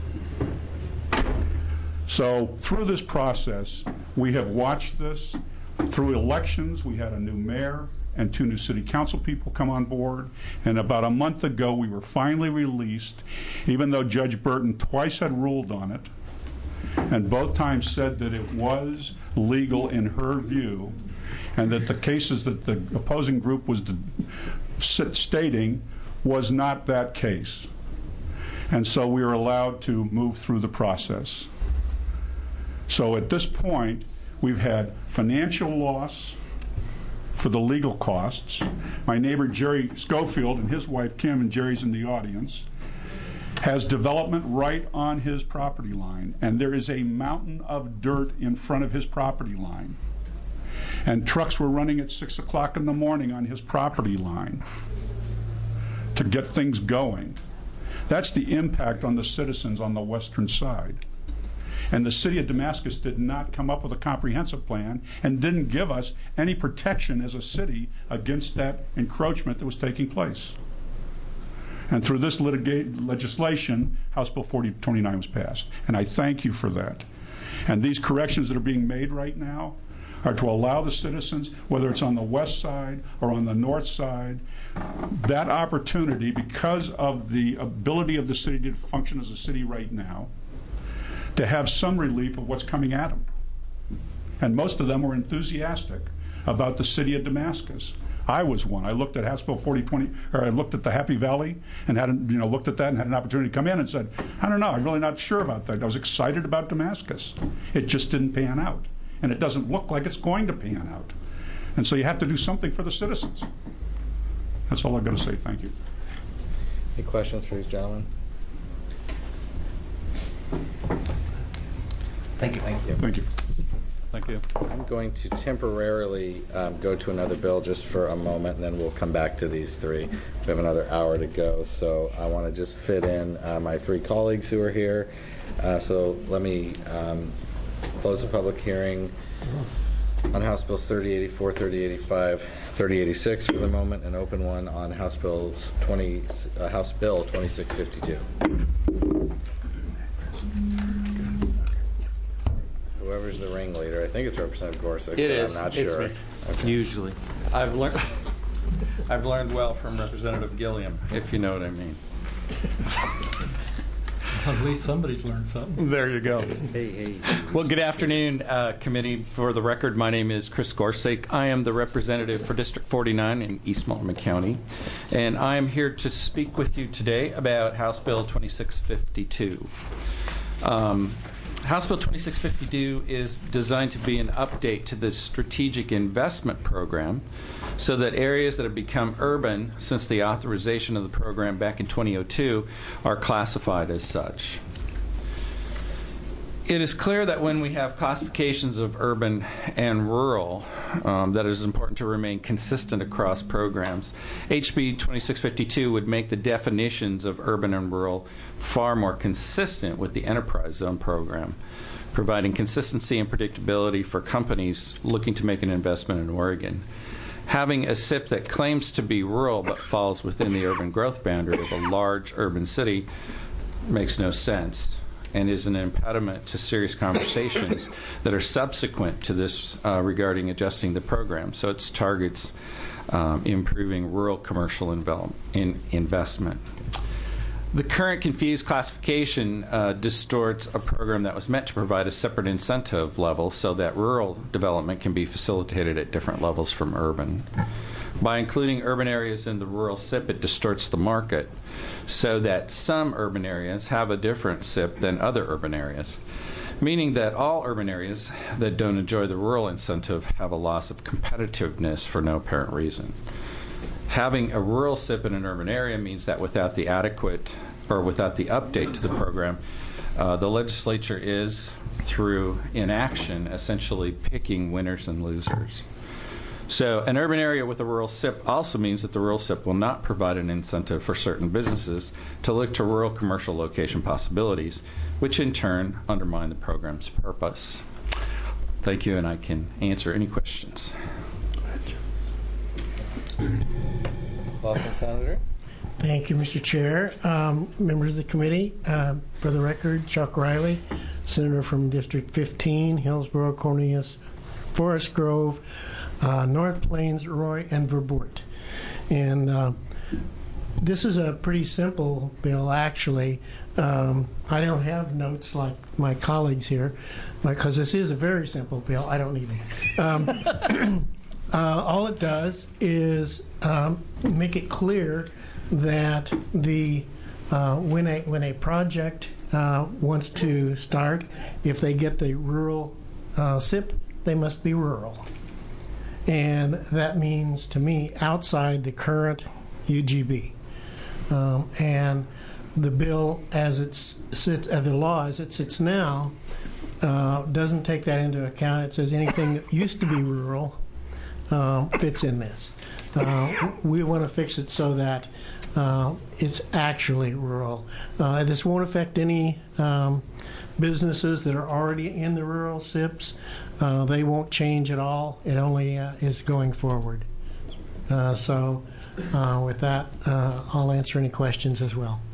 [SPEAKER 9] So through this process, we have watched this. Through elections, we had a new mayor and two new city council people come on board. And about a month ago, we were finally released, even though Judge Burton twice had ruled on it, and both times said that it was legal in her view, and that the cases that the opposing group was stating was not that case. And so we were allowed to move through the process. So at this point, we've had financial loss for the legal costs. My neighbor Jerry Schofield and his wife Kim, and Jerry's in the audience, has development right on his property line, and there is a mountain of dirt in front of his property line. And trucks were running at six o'clock in the morning on his property line to get things going. That's the impact on the citizens on the western side. And the city of Damascus did not come up with a comprehensive plan and didn't give us any protection as a city against that encroachment that was taking place. And through this litigate legislation, House Bill forty twenty-nine was passed. And I thank you for that. And these corrections that are being made right now are to allow the citizens, whether it's on the west side or on the north side, that opportunity, because of the ability of the city to function as a city right now, to have some relief of what's coming at them. And most of them were enthusiastic about the city of Damascus. I was one. I looked at House Bill forty twenty, or I looked at the Happy Valley and had, you know, looked at that and had an opportunity to come in and said, I don't know, I'm really not sure about that. I was excited about Damascus. It just didn't pan out. And it doesn't look like it's going to pan out. And so you have to do something for the citizens. That's all I've got to say. Thank you.
[SPEAKER 1] Any questions for these gentlemen?
[SPEAKER 2] Thank you.
[SPEAKER 1] Thank you.
[SPEAKER 9] Thank you.
[SPEAKER 7] Thank you.
[SPEAKER 1] I'm going to temporarily um, go to another bill just for a moment, and then we'll come back to these three. We have another hour to go, so I want to just fit in uh, my three colleagues who are here. Uh, so let me um, close the public hearing on House Bills thirty eighty-four, thirty eighty-five, thirty eighty-six for the moment, and open one on House Bills twenty, uh, House Bill twenty-six fifty-two. Whoever's the ringleader. I think it's Representative Gorsuch.
[SPEAKER 8] It
[SPEAKER 1] but
[SPEAKER 8] is.
[SPEAKER 1] I'm not
[SPEAKER 8] It's
[SPEAKER 1] sure.
[SPEAKER 8] me.
[SPEAKER 1] Okay.
[SPEAKER 8] Usually.
[SPEAKER 7] I've learned, I've learned well from Representative Gilliam, if you know what I mean.
[SPEAKER 2] At least somebody's learned something.
[SPEAKER 7] There you go.
[SPEAKER 1] Hey, hey.
[SPEAKER 7] Well, good afternoon, uh, committee. For the record, my name is Chris Gorsuch. I am the representative for District forty-nine in East Multnomah County, and I am here to speak with you today about House Bill twenty-six fifty-two. Um, House Bill twenty-six fifty-two is designed to be an update to the Strategic Investment Program so that areas that have become urban since the authorization of the program back in twenty oh two are classified as such. It is clear that when we have classifications of urban and rural, um, that it is important to remain consistent across programs. H B twenty-six fifty-two would make the definitions of urban and rural far more consistent with the Enterprise Zone program, providing consistency and predictability for companies looking to make an investment in Oregon. Having a S I P that claims to be rural but falls within the urban growth boundary of a large urban city makes no sense and is an impediment to serious conversations that are subsequent to this uh, regarding adjusting the program. So it targets um, improving rural commercial envel- in investment. The current confused classification uh, distorts a program that was meant to provide a separate incentive level so that rural development can be facilitated at different levels from urban. By including urban areas in the rural S I P, it distorts the market so that some urban areas have a different S I P than other urban areas, meaning that all urban areas that don't enjoy the rural incentive have a loss of competitiveness for no apparent reason. Having a rural S I P in an urban area means that without the adequate or without the update to the program, uh, the legislature is, through inaction, essentially picking winners and losers. So an urban area with a rural S I P also means that the rural S I P will not provide an incentive for certain businesses to look to rural commercial location possibilities, which in turn undermine the program's purpose. Thank you, and I can answer any questions.
[SPEAKER 1] Welcome, Senator.
[SPEAKER 10] Thank you, Mister Chair. Um, members of the committee, uh, for the record, Chuck Riley, Senator from District fifteen, Hillsborough, Cornelius, Forest Grove, uh, North Plains, Roy, and Verboort. And uh, this is a pretty simple bill, actually. Um, I don't have notes like my colleagues here, because this is a very simple bill. I don't need them. Um, Uh, all it does is um, make it clear that the uh, when a when a project uh, wants to start, if they get the rural uh, S I P, they must be rural, and that means to me outside the current U G B. Um, and the bill, as it's sits, uh, the law as it sits now, uh, doesn't take that into account. It says anything that used to be rural Um, fits in this. Uh, we want to fix it so that uh, it's actually rural. Uh, this won't affect any um, businesses that are already in the rural S I Ps. Uh, they won't change at all. It only uh, is going forward. Uh, so uh, with that, uh, I'll answer any questions as well.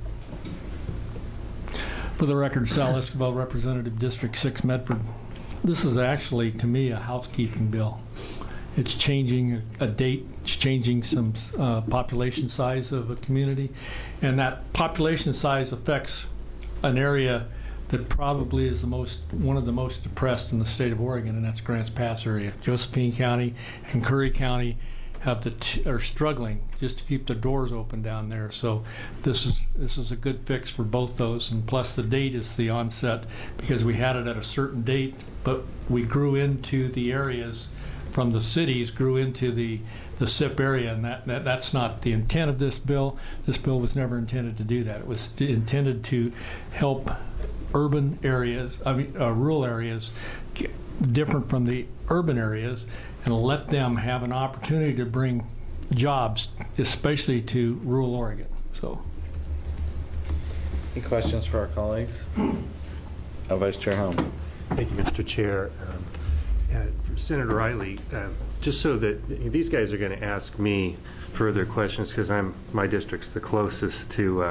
[SPEAKER 2] For the record, Sal Escobar, Representative District six, Medford. This is actually, to me, a housekeeping bill. It's changing a date, it's changing some uh, population size of a community, and that population size affects an area that probably is the most, one of the most depressed in the state of Oregon, and that's Grants Pass area. Josephine County and Curry County have the t- are struggling just to keep their doors open down there. So this is this is a good fix for both those, and plus the date is the onset because we had it at a certain date, but we grew into the areas. From the cities grew into the, the S I P area, and that, that that's not the intent of this bill. This bill was never intended to do that. It was intended to help urban areas, I mean, uh, rural areas, different from the urban areas, and let them have an opportunity to bring jobs, especially to rural Oregon. So,
[SPEAKER 1] any questions for our colleagues? Oh, Vice Chair Helm.
[SPEAKER 5] Thank you, Mister Chair. Um, uh, Senator Riley, uh, just so that these guys are going to ask me further questions because I'm my district's the closest to uh,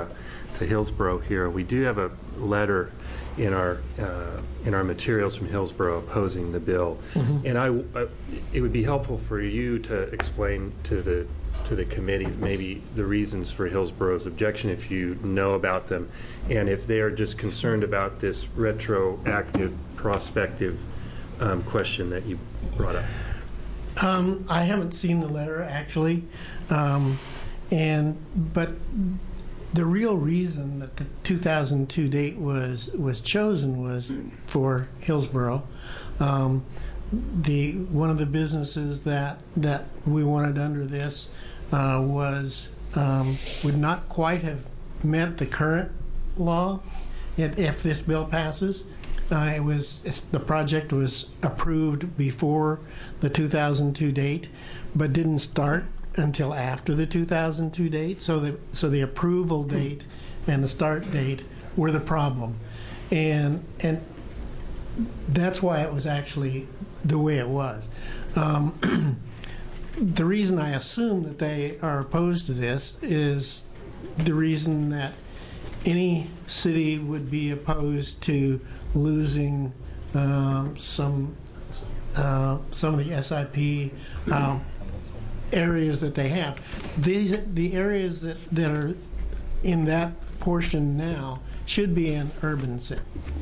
[SPEAKER 5] to Hillsborough here. We do have a letter in our uh, in our materials from Hillsborough opposing the bill, mm-hmm. and I, I it would be helpful for you to explain to the to the committee maybe the reasons for Hillsborough's objection, if you know about them, and if they are just concerned about this retroactive prospective um, question that you brought up.
[SPEAKER 10] Um, I haven't seen the letter actually, um, and but the real reason that the two thousand two date was was chosen was for Hillsborough. Um, the one of the businesses that that we wanted under this uh, was um, would not quite have met the current law if, if this bill passes. Uh, it was it's, the project was approved before the two thousand two date, but didn't start until after the two thousand two date. So the so the approval date and the start date were the problem, and and that's why it was actually the way it was. Um, the reason I assume that they are opposed to this is the reason that any city would be opposed to losing um, some uh, some of the S I P um, areas that they have. These the areas that, that are in that portion now should be in urban city,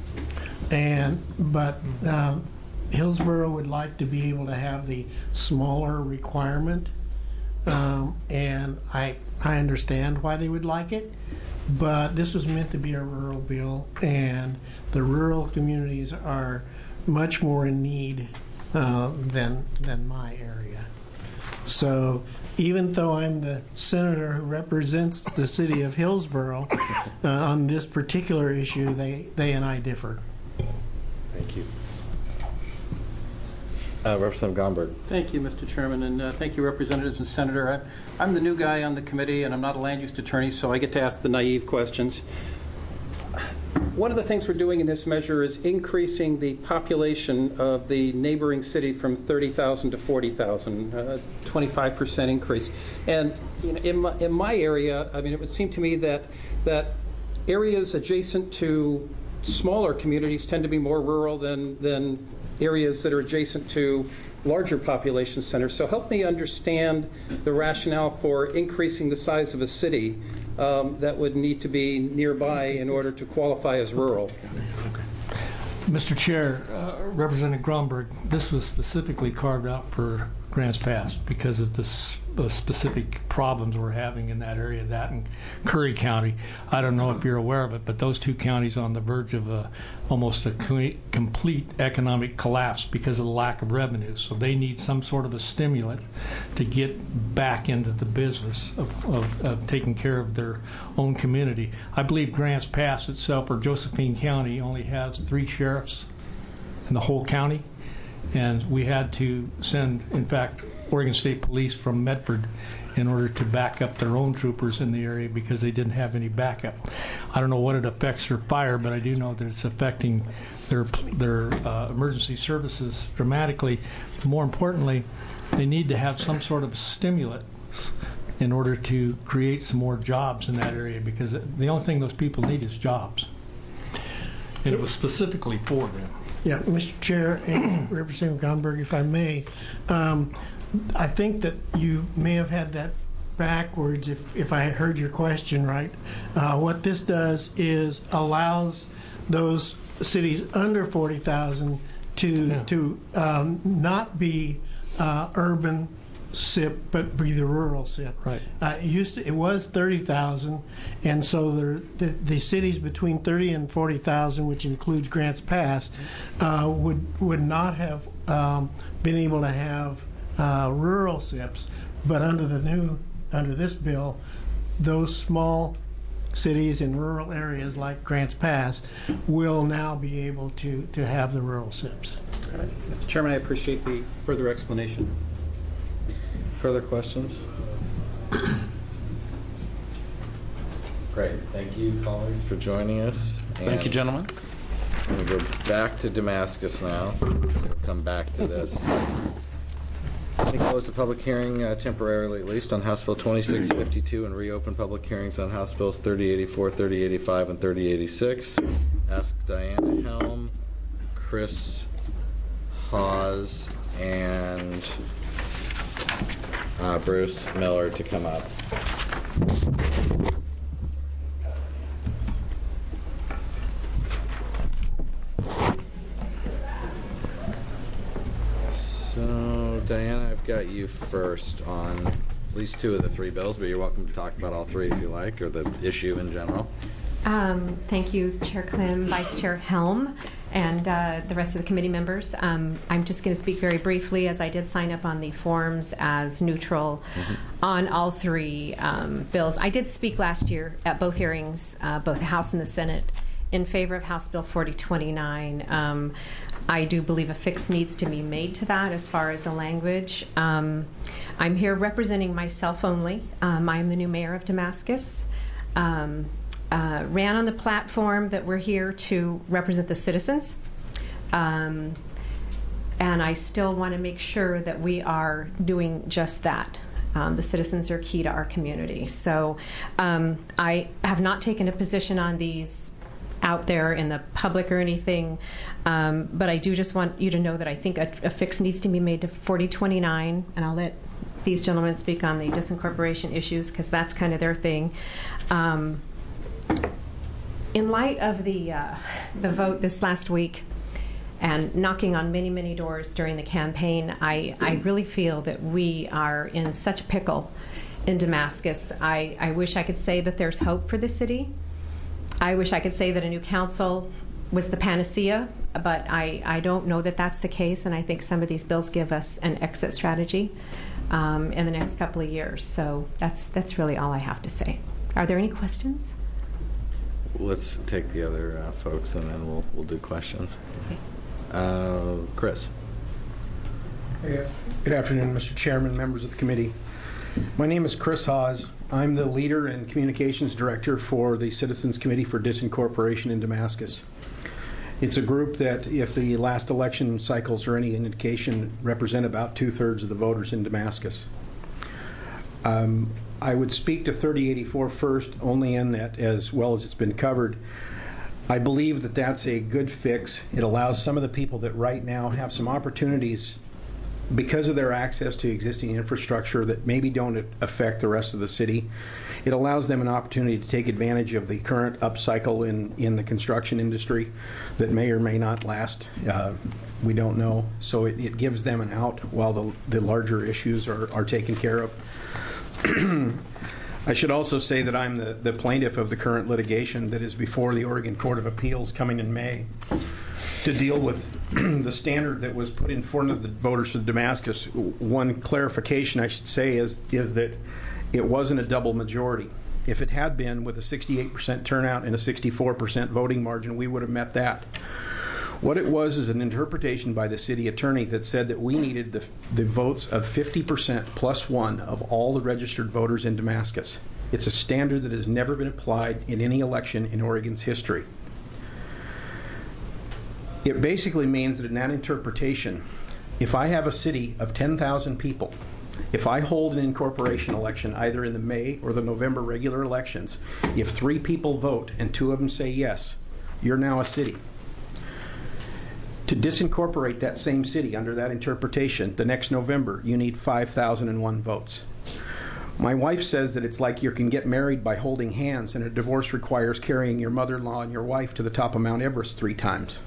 [SPEAKER 10] and but um, Hillsborough would like to be able to have the smaller requirement, um, and I I understand why they would like it. But this was meant to be a rural bill, and the rural communities are much more in need uh, than than my area. So even though I'm the senator who represents the city of Hillsborough uh, on this particular issue, they, they and I differ.
[SPEAKER 1] Thank you. Uh, Representative Gomberg.
[SPEAKER 4] Thank you, Mister Chairman, and uh, thank you, Representatives and Senator. I, I'm the new guy on the committee, and I'm not a land use attorney, so I get to ask the naive questions. One of the things we're doing in this measure is increasing the population of the neighboring city from thirty thousand to forty thousand, a twenty-five percent increase. And you know, in, my, in my area, I mean, it would seem to me that that areas adjacent to smaller communities tend to be more rural than than areas that are adjacent to larger population centers. So help me understand the rationale for increasing the size of a city um, that would need to be nearby in order to qualify as rural.
[SPEAKER 8] Mister Chair, uh, Representative Gromberg, this was specifically carved out for Grants Pass because of the s- uh, specific problems we're having in that area, that and Curry County. I don't know if you're aware of it, but those two counties are on the verge of a, almost a co- complete economic collapse because of the lack of revenue. So they need some sort of a stimulant to get back into the business of, of, of taking care of their own community. I believe Grants Pass itself, or Josephine County, only has three sheriffs in the whole county. And we had to send, in fact, Oregon State Police from Medford in order to back up their own troopers in the area because they didn't have any backup. I don't know what it affects their fire, but I do know that it's affecting their their uh, emergency services dramatically. More importantly, they need to have some sort of stimulant in order to create some more jobs in that area because the only thing those people need is jobs. And it was specifically for them.
[SPEAKER 10] Yeah, Mister Chair and Representative Gomberg, if I may, um, I think that you may have had that backwards if, if I heard your question right. Uh, what this does is allows those cities under forty thousand to, yeah. to um, not be uh, urban S I P, but be the rural S I P.
[SPEAKER 8] Right.
[SPEAKER 10] Uh, it used to, it was thirty thousand, and so the, the the cities between thirty and forty thousand, which includes Grants Pass, uh, would would not have um, been able to have uh, rural S I Ps. But under the new under this bill, those small cities in rural areas like Grants Pass will now be able to to have the rural S I Ps.
[SPEAKER 4] All right. Mister Chairman, I appreciate the further explanation.
[SPEAKER 1] Further questions? Great. Thank you, colleagues, for joining us.
[SPEAKER 11] Thank you, gentlemen.
[SPEAKER 1] I'm going to go back to Damascus now. We'll come back to this. me close the public hearing uh, temporarily, at least, on House Bill twenty-six fifty-two and reopen public hearings on House Bills thirty eighty-four, thirty eighty-five, and thirty eighty-six. Ask Diana Helm, Chris Hawes, and uh, Bruce Miller to come up. So, Diana, I've got you first on at least two of the three bills, but you're welcome to talk about all three if you like, or the issue in general.
[SPEAKER 11] Um, thank you, Chair Klim, Vice Chair Helm, and uh, the rest of the committee members. Um, I'm just going to speak very briefly, as I did sign up on the forms as neutral mm-hmm. on all three um, bills. I did speak last year at both hearings, uh, both the House and the Senate, in favor of House Bill forty twenty-nine. Um, I do believe a fix needs to be made to that as far as the language. Um, I'm here representing myself only. Um, I am the new mayor of Damascus. Um, uh, ran on the platform that we're here to represent the citizens. Um, and I still want to make sure that we are doing just that. Um, the citizens are key to our community. So um, I have not taken a position on these out there in the public or anything, um, but I do just want you to know that I think a, a fix needs to be made to forty twenty-nine, and I'll let these gentlemen speak on the disincorporation issues because that's kind of their thing. Um, in light of the uh, the vote this last week and knocking on many, many doors during the campaign, I, I really feel that we are in such a pickle in Damascus. I, I wish I could say that there's hope for the city. I wish I could say that a new council was the panacea, but I, I don't know that that's the case, and I think some of these bills give us an exit strategy um, in the next couple of years. So that's that's really all I have to say. Are there any questions?
[SPEAKER 1] Let's take the other uh, folks, and then we'll we'll do questions. Okay. Uh, Chris.
[SPEAKER 12] Hey, good afternoon, Mister Chairman, members of the committee. My name is Chris Hawes. I'm the leader and communications director for the Citizens Committee for Disincorporation in Damascus. It's a group that, if the last election cycles are any indication, represent about two-thirds of the voters in Damascus. Um, I would speak to thirty eighty-four first, only in that, as well as it's been covered, I believe that that's a good fix. It allows some of the people that right now have some opportunities because of their access to existing infrastructure that maybe don't affect the rest of the city. It allows them an opportunity to take advantage of the current upcycle in, in the construction industry that may or may not last. Uh, we don't know. So it, it gives them an out while the, the larger issues are, are taken care of. I should also say that I'm the, the plaintiff of the current litigation that is before the Oregon Court of Appeals coming in May to deal with the standard that was put in front of the voters of Damascus. One clarification I should say is, is that it wasn't a double majority. If it had been with a sixty-eight percent turnout and a sixty-four percent voting margin, we would have met that. What it was is an interpretation by the city attorney that said that we needed the, the votes of fifty percent plus one of all the registered voters in Damascus. It's a standard that has never been applied in any election in Oregon's history. It basically means that in that interpretation, if I have a city of ten thousand people, if I hold an incorporation election either in the May or the November regular elections, if three people vote and two of them say yes, you're now a city. To disincorporate that same city under that interpretation, the next November, you need five thousand one votes. My wife says that it's like you can get married by holding hands, and a divorce requires carrying your mother-in-law and your wife to the top of Mount Everest three times.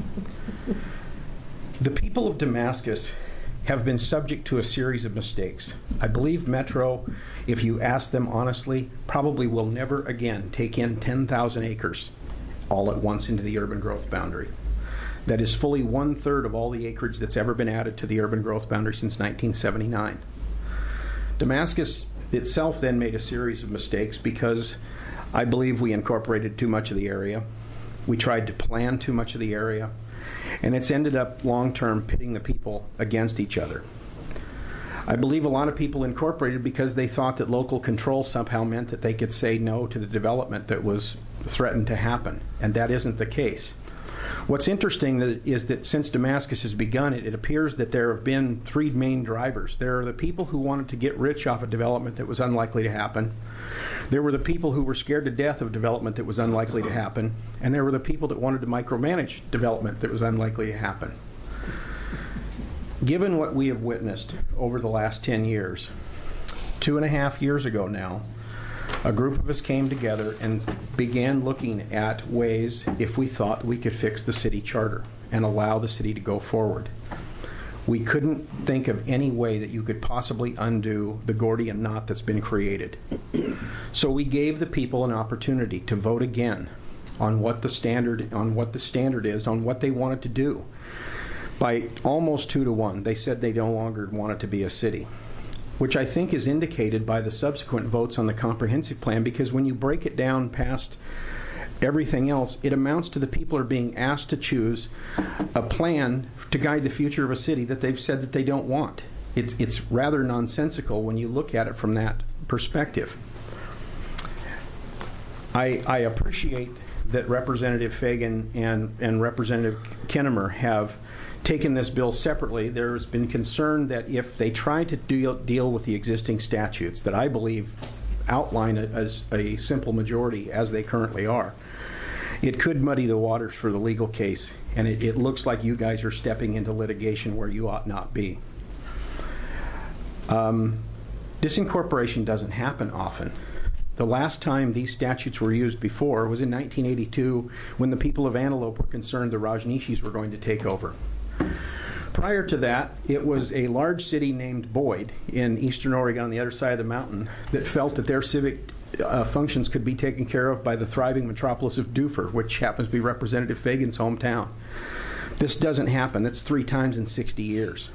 [SPEAKER 12] The people of Damascus have been subject to a series of mistakes. I believe Metro, if you ask them honestly, probably will never again take in ten thousand acres all at once into the urban growth boundary. That is fully one-third of all the acreage that's ever been added to the urban growth boundary since nineteen seventy-nine. Damascus itself then made a series of mistakes because I believe we incorporated too much of the area. We tried to plan too much of the area, and it's ended up long-term pitting the people against each other. I believe a lot of people incorporated because they thought that local control somehow meant that they could say no to the development that was threatened to happen, and that isn't the case. What's interesting that is that since Damascus has begun it, it appears that there have been three main drivers. There are the people who wanted to get rich off a development that was unlikely to happen. There were the people who were scared to death of development that was unlikely to happen. And there were the people that wanted to micromanage development that was unlikely to happen. Given what we have witnessed over the last ten years, two and a half years ago now, a group of us came together and began looking at ways if we thought we could fix the city charter and allow the city to go forward. We couldn't think of any way that you could possibly undo the Gordian knot that's been created. So we gave the people an opportunity to vote again on what the standard on what the standard is, on what they wanted to do. By almost two to one, they said they no longer want it to be a city, which I think is indicated by the subsequent votes on the comprehensive plan, because when you break it down past everything else, it amounts to the people are being asked to choose a plan to guide the future of a city that they've said that they don't want. It's, it's rather nonsensical when you look at it from that perspective. I, I appreciate that Representative Fagan and, and Representative Kinnemer have taken this bill separately. There's been concern that if they try to deal, deal with the existing statutes that I believe outline a, as a simple majority as they currently are, it could muddy the waters for the legal case, and it, it looks like you guys are stepping into litigation where you ought not be. Um, disincorporation doesn't happen often. The last time these statutes were used before was in nineteen eighty-two, when the people of Antelope were concerned the Rajneeshis were going to take over. Prior to that, it was a large city named Boyd in eastern Oregon on the other side of the mountain that felt that their civic uh, functions could be taken care of by the thriving metropolis of Dufur, which happens to be Representative Fagan's hometown. This doesn't happen. That's three times in sixty years.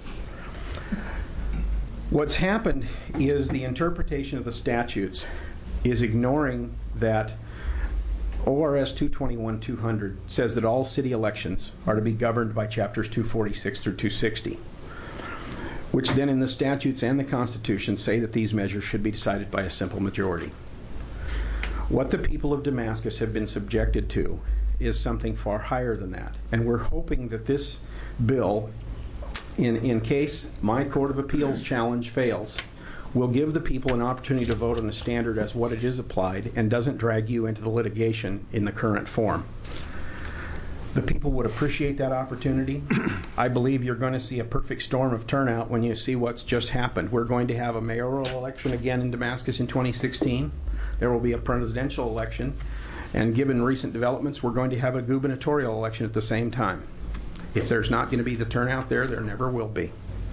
[SPEAKER 12] What's happened is the interpretation of the statutes is ignoring that O R S two twenty-one dash two hundred says that all city elections are to be governed by chapters two forty-six through two sixty, which then in the statutes and the Constitution say that these measures should be decided by a simple majority. What the people of Damascus have been subjected to is something far higher than that, and we're hoping that this bill, in, in case my Court of Appeals challenge fails, will give the people an opportunity to vote on the standard as what it is applied and doesn't drag you into the litigation in the current form. The people would appreciate that opportunity. I believe you're going to see a perfect storm of turnout when you see what's just happened. We're going to have a mayoral election again in Damascus in twenty sixteen. There will be a presidential election. And given recent developments, we're going to have a gubernatorial election at the same time. If there's not going to be the turnout there, there never will be.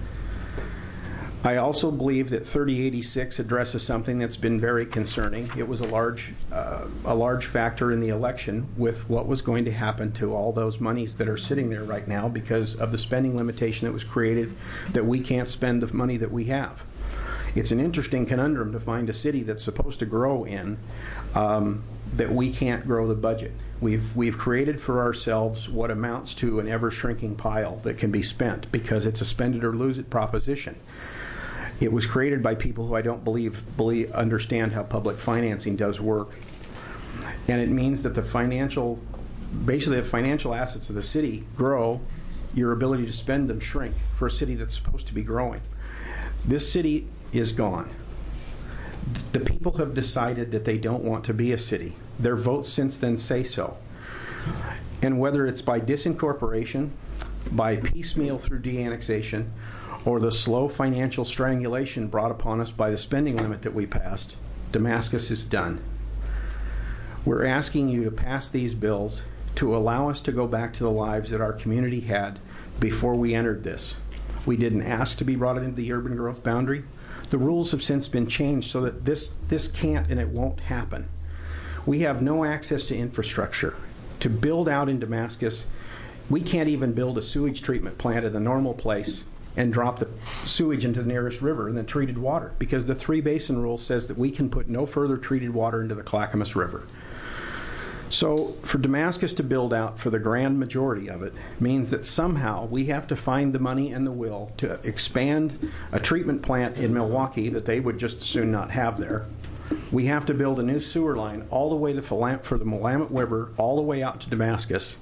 [SPEAKER 12] I also believe that thirty eighty-six addresses something that's been very concerning. It was a large, uh, a large factor in the election with what was going to happen to all those monies that are sitting there right now because of the spending limitation that was created, that we can't spend the money that we have. It's an interesting conundrum to find a city that's supposed to grow in um, that we can't grow the budget. We've, we've created for ourselves what amounts to an ever-shrinking pile that can be spent because it's a spend it or lose it proposition. It was created by people who I don't believe, believe understand how public financing does work. And it means that the financial, basically the financial assets of the city grow, your ability to spend them shrink for a city that's supposed to be growing. This city is gone. The people have decided that they don't want to be a city. Their votes since then say so. And whether it's by disincorporation, by piecemeal through de-annexation, or the slow financial strangulation brought upon us by the spending limit that we passed, Damascus is done. We're asking you to pass these bills to allow us to go back to the lives that our community had before we entered this. We didn't ask to be brought into the urban growth boundary. The rules have since been changed so that this, this can't and it won't happen. We have no access to infrastructure. To build out in Damascus, we can't even build a sewage treatment plant at a normal place and drop the sewage into the nearest river and then treated water, because the three basin rule says that we can put no further treated water into the Clackamas River. So for Damascus to build out for the grand majority of it means that somehow we have to find the money and the will to expand a treatment plant in Milwaukee that they would just as soon not have there. We have to build a new sewer line all the way to for the Willamette River, all the way out to Damascus.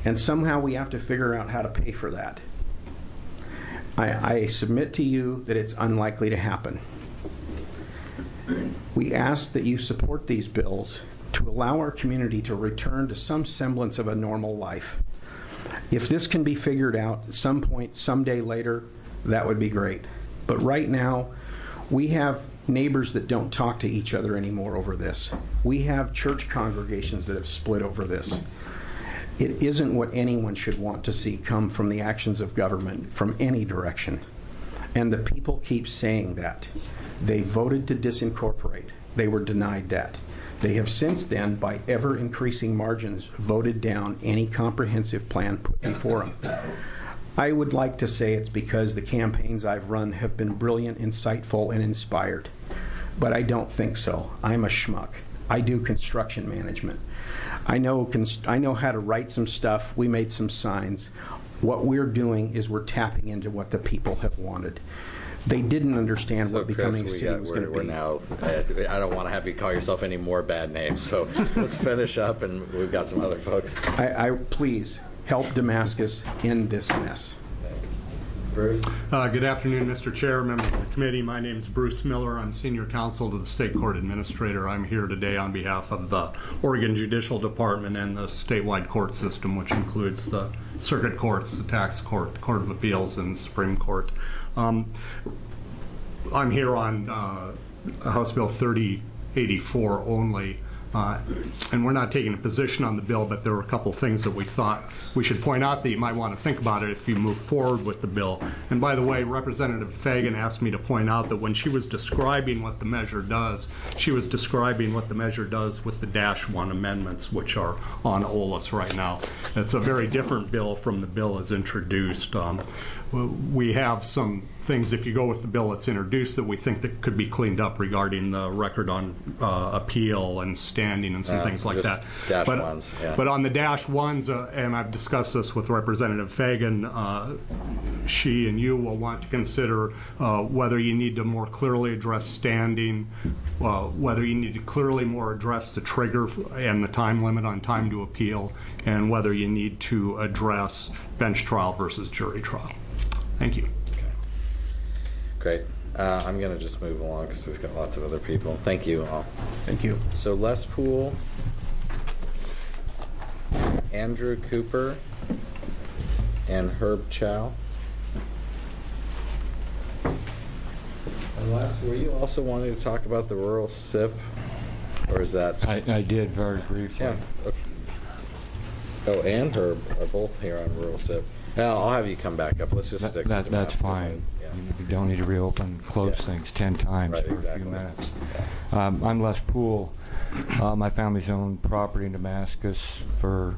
[SPEAKER 12] And somehow we have to figure out how to pay for that. I, I submit to you that it's unlikely to happen. We ask that you support these bills to allow our community to return to some semblance of a normal life. If this can be figured out at some point, someday later, that would be great. But right now, we have neighbors that don't talk to each other anymore over this. We have church congregations that have split over this. It isn't what anyone should want to see come from the actions of government from any direction. And the people keep saying that. They voted to disincorporate. They were denied that. They have since then, by ever-increasing margins, voted down any comprehensive plan put before them. I would like to say it's because the campaigns I've run have been brilliant, insightful, and inspired. But I don't think so. I'm a schmuck. I do construction management. I know, const- I know how to write some stuff. We made some signs. What we're doing is we're tapping into what the people have wanted. They didn't understand
[SPEAKER 1] so
[SPEAKER 12] what becoming
[SPEAKER 1] Chris,
[SPEAKER 12] a city
[SPEAKER 1] got,
[SPEAKER 12] was going to be.
[SPEAKER 1] We're now, I don't want to have you call yourself any more bad names, so let's finish up, and we've got some other folks.
[SPEAKER 12] I, I please help Damascus end this mess.
[SPEAKER 1] Bruce?
[SPEAKER 13] Uh, good afternoon, Mister Chair, members of the committee. My name is Bruce Miller. I'm Senior Counsel to the State Court Administrator. I'm here today on behalf of the Oregon Judicial Department and the statewide court system, which includes the Circuit Courts, the Tax Court, the Court of Appeals, and the Supreme Court. Um, I'm here on uh, House Bill thirty eighty-four only. Uh, and we're not taking a position on the bill, but there were a couple things that we thought we should point out that you might want to think about it if you move forward with the bill. And by the way, Representative Fagan asked me to point out that when she was describing what the measure does, she was describing what the measure does with the dash one amendments, which are on O L A S right now. It's a very different bill from the bill as introduced. Um, we have some things, if you go with the bill that's introduced, that we think that could be cleaned up regarding the record on uh, appeal and standing and some
[SPEAKER 1] uh,
[SPEAKER 13] things like that.
[SPEAKER 1] Dash
[SPEAKER 13] but,
[SPEAKER 1] ones, yeah.
[SPEAKER 13] But on the dash ones, uh, and I've discussed this with Representative Fagan, uh, she and you will want to consider uh, whether you need to more clearly address standing, uh, whether you need to clearly more address the trigger and the time limit on time to appeal, and whether you need to address bench trial versus jury trial. Thank you.
[SPEAKER 1] Great. Uh, I'm going to just move along because we've got lots of other people. Thank you all.
[SPEAKER 12] Thank you.
[SPEAKER 1] So Les Poole, Andrew Cooper, and Herb Chow. And Les, were you also wanting to talk about the rural S I P? Or is that...
[SPEAKER 14] I, I did very briefly.
[SPEAKER 1] Yeah. Okay. Oh, and Herb are both here on rural S I P. Now, I'll have you come back up. Let's just
[SPEAKER 14] that,
[SPEAKER 1] stick
[SPEAKER 14] that,
[SPEAKER 1] to
[SPEAKER 14] That's
[SPEAKER 1] Damascus
[SPEAKER 14] fine.
[SPEAKER 1] and, yeah.
[SPEAKER 14] You don't need to reopen, close
[SPEAKER 1] Yeah.
[SPEAKER 14] things ten times
[SPEAKER 1] Right,
[SPEAKER 14] for
[SPEAKER 1] exactly.
[SPEAKER 14] a few minutes.
[SPEAKER 1] Yeah.
[SPEAKER 14] Um, I'm Les Poole. Uh, my family's owned property in Damascus for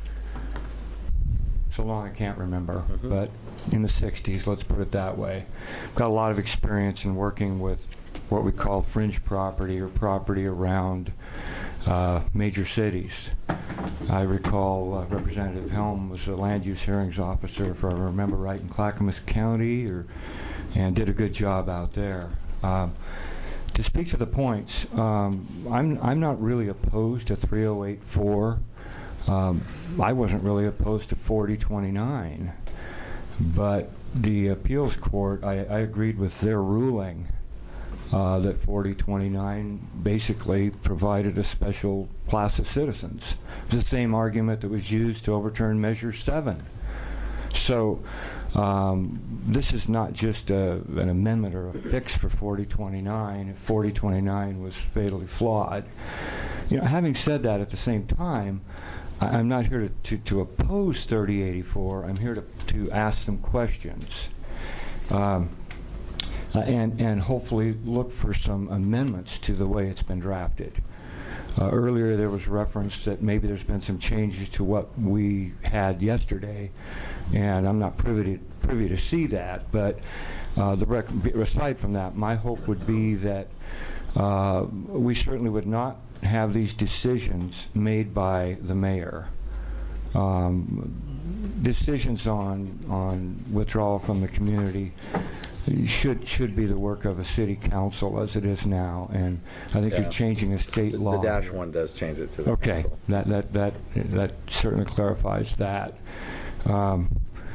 [SPEAKER 14] so long I can't remember,
[SPEAKER 1] Mm-hmm.
[SPEAKER 14] but in the sixties, let's put it that way. Got a lot of experience in working with what we call fringe property or property around uh, major cities. I recall uh, Representative Helm was a land use hearings officer, if I remember right, in Clackamas County, or, and did a good job out there. Um, to speak to the points, um, I'm, I'm not really opposed to three oh eight four. Um, I wasn't really opposed to forty twenty-nine, but the appeals court, I, I agreed with their ruling uh, that forty twenty-nine basically provided a special class of citizens. It was the same argument that was used to overturn Measure seven. So um, this is not just a, an amendment or a fix for forty twenty-nine. If forty twenty-nine was fatally flawed. You know, having said that, at the same time, I, I'm not here to, to, to oppose thirty eighty-four. I'm here to, to ask some questions. Um, uh, and, and hopefully look for some amendments to the way it's been drafted. Uh, earlier there was reference that maybe there's been some changes to what we had yesterday, and I'm not privy to, privy to see that, but uh, the rec- aside from that, my hope would be that uh, we certainly would not have these decisions made by the mayor. Um, decisions on on withdrawal from the community should should be the work of a city council as it is now, and I think
[SPEAKER 1] Yeah.
[SPEAKER 14] you're changing a state
[SPEAKER 1] The,
[SPEAKER 14] law.
[SPEAKER 1] the dash one does change it to the
[SPEAKER 14] Okay,
[SPEAKER 1] council.
[SPEAKER 14] that that that that certainly clarifies that, um,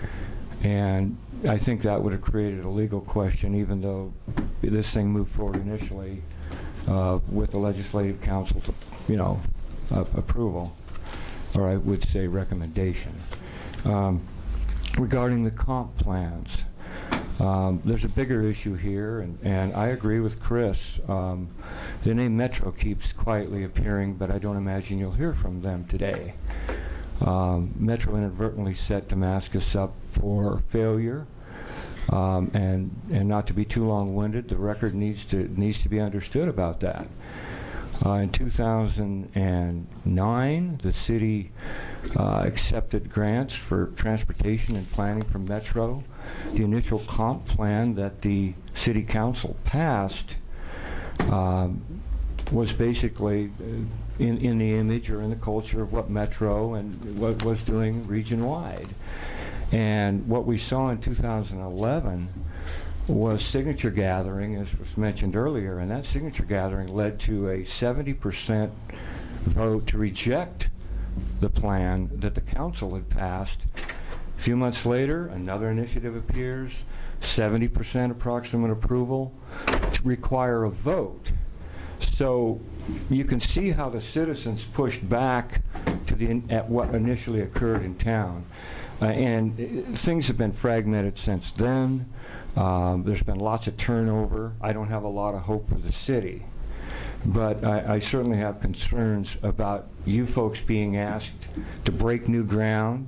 [SPEAKER 14] and I think that would have created a legal question, even though this thing moved forward initially uh, with the legislative council's, you know, uh, approval, or I would say recommendation. Um, regarding the comp plans, um, there's a bigger issue here, and, and I agree with Chris. Um, the name Metro keeps quietly appearing, but I don't imagine you'll hear from them today. Um, Metro inadvertently set Damascus up for failure, um, and and not to be too long-winded, the record needs to needs to be understood about that. Uh, in two thousand nine, the city uh, accepted grants for transportation and planning from Metro. The initial comp plan that the city council passed um, was basically in, in the image or in the culture of what Metro and what was doing region-wide. And what we saw in two thousand eleven was signature gathering, as was mentioned earlier, and that signature gathering led to a seventy percent vote to reject the plan that the council had passed. A few months later, another initiative appears, seventy percent approximate approval to require a vote. So you can see how the citizens pushed back to the at what initially occurred in town. Uh, and uh, things have been fragmented since then. Um, there's been lots of turnover. I don't have a lot of hope for the city. But I, I certainly have concerns about you folks being asked to break new ground,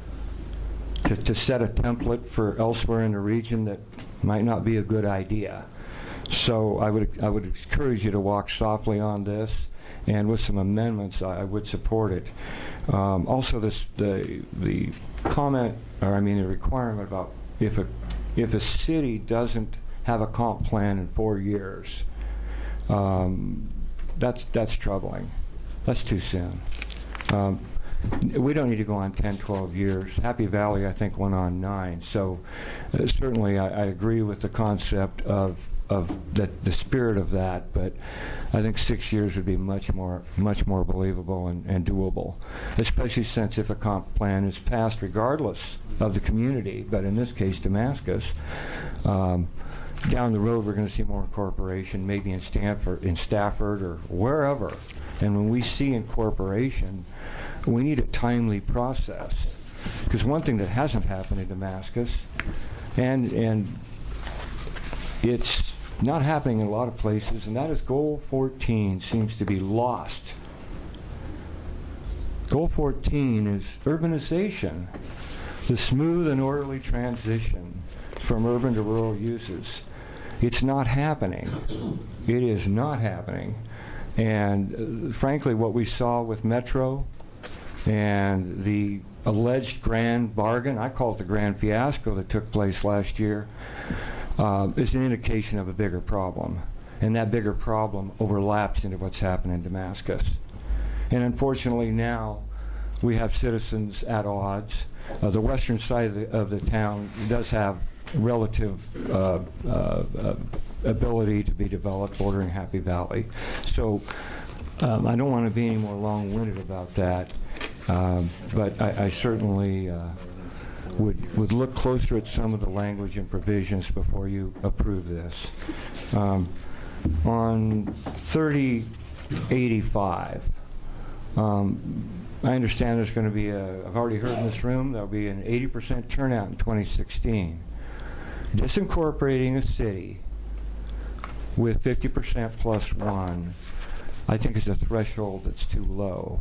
[SPEAKER 14] to, to set a template for elsewhere in the region that might not be a good idea. So I would I would encourage you to walk softly on this, and with some amendments, I, I would support it. Um, also, this the the comment, or I mean the requirement about if a if a city doesn't have a comp plan in four years, um, that's that's troubling. That's too soon. Um, we don't need to go on ten, twelve years. Happy Valley, I think, went on nine. So uh, certainly I, I agree with the concept of of the, the spirit of that, but I think six years would be much more much more believable and, and doable, especially since if a comp plan is passed regardless of the community, but in this case Damascus, um, down the road we're going to see more incorporation, maybe in Stanford, in Stafford, or wherever. And when we see incorporation, we need a timely process, because one thing that hasn't happened in Damascus, and and it's not happening in a lot of places, and that is Goal fourteen seems to be lost. Goal fourteen is urbanization, the smooth and orderly transition from urban to rural uses. It's not happening. It is not happening. And uh, frankly, what we saw with Metro and the alleged grand bargain, I call it the grand fiasco that took place last year, uh, is an indication of a bigger problem. And that bigger problem overlaps into what's happened in Damascus. And unfortunately now we have citizens at odds. Uh, the western side of the, of the town does have relative uh, uh, uh, ability to be developed, bordering Happy Valley. So um, I don't want to be any more long-winded about that, um, but I, I certainly uh, would would look closer at some of the language and provisions before you approve this. Um, on thirty eighty-five, um, I understand there's going to be a, I've already heard in this room, there'll be an eighty percent turnout in twenty sixteen. Disincorporating a city with fifty percent plus one, I think is a threshold that's too low.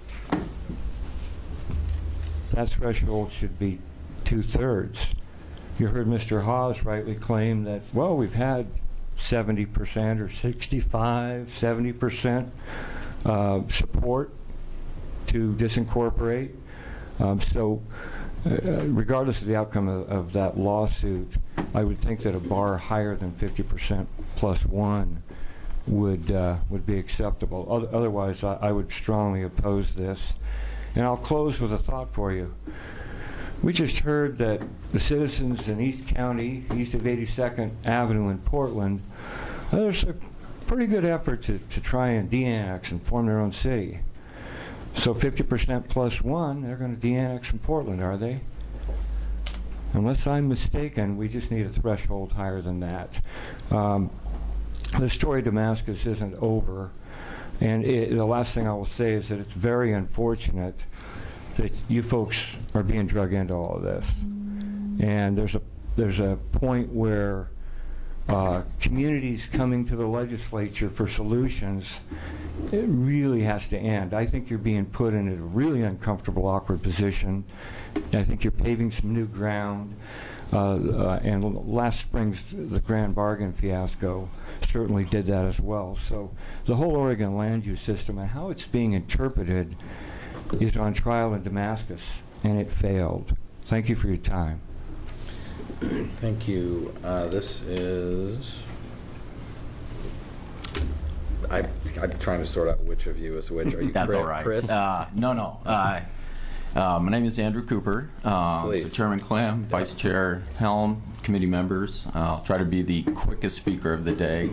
[SPEAKER 14] That threshold should be two-thirds. You heard Mister Hawes rightly claim that, well, we've had seventy percent or sixty-five, seventy percent uh, support to disincorporate. Um, so uh, regardless of the outcome of, of that lawsuit, I would think that a bar higher than fifty percent plus one would uh, would be acceptable. Otherwise, I, I would strongly oppose this. And I'll close with a thought for you. We just heard that the citizens in East County, east of eighty-second Avenue in Portland, there's a pretty good effort to, to try and de-annex and form their own city. So fifty percent plus one, they're going to de-annex from Portland, are they? Unless I'm mistaken, we just need a threshold higher than that. Um, the story of Damascus isn't over. And it, the last thing I will say is that it's very unfortunate that you folks are being drug into all of this. And there's a there's a point where uh, communities coming to the legislature for solutions, it really has to end. I think you're being put in a really uncomfortable, awkward position. I think you're paving some new ground. Uh, uh, and last spring's the Grand Bargain fiasco certainly did that as well. So the whole Oregon land use system and how it's being interpreted is on trial in Damascus, and it failed. Thank you for your time.
[SPEAKER 1] Thank you. Uh, this is... I, I'm trying to sort out which of you is which. Are you
[SPEAKER 15] That's
[SPEAKER 1] Chris?
[SPEAKER 15] all right.
[SPEAKER 1] Chris?
[SPEAKER 15] Uh, no, no. Uh, uh, my name is Andrew Cooper. Uh,
[SPEAKER 1] Please.
[SPEAKER 15] So Chairman Clem, Vice Chair Helm, committee members. Uh, I'll try to be the quickest speaker of the day.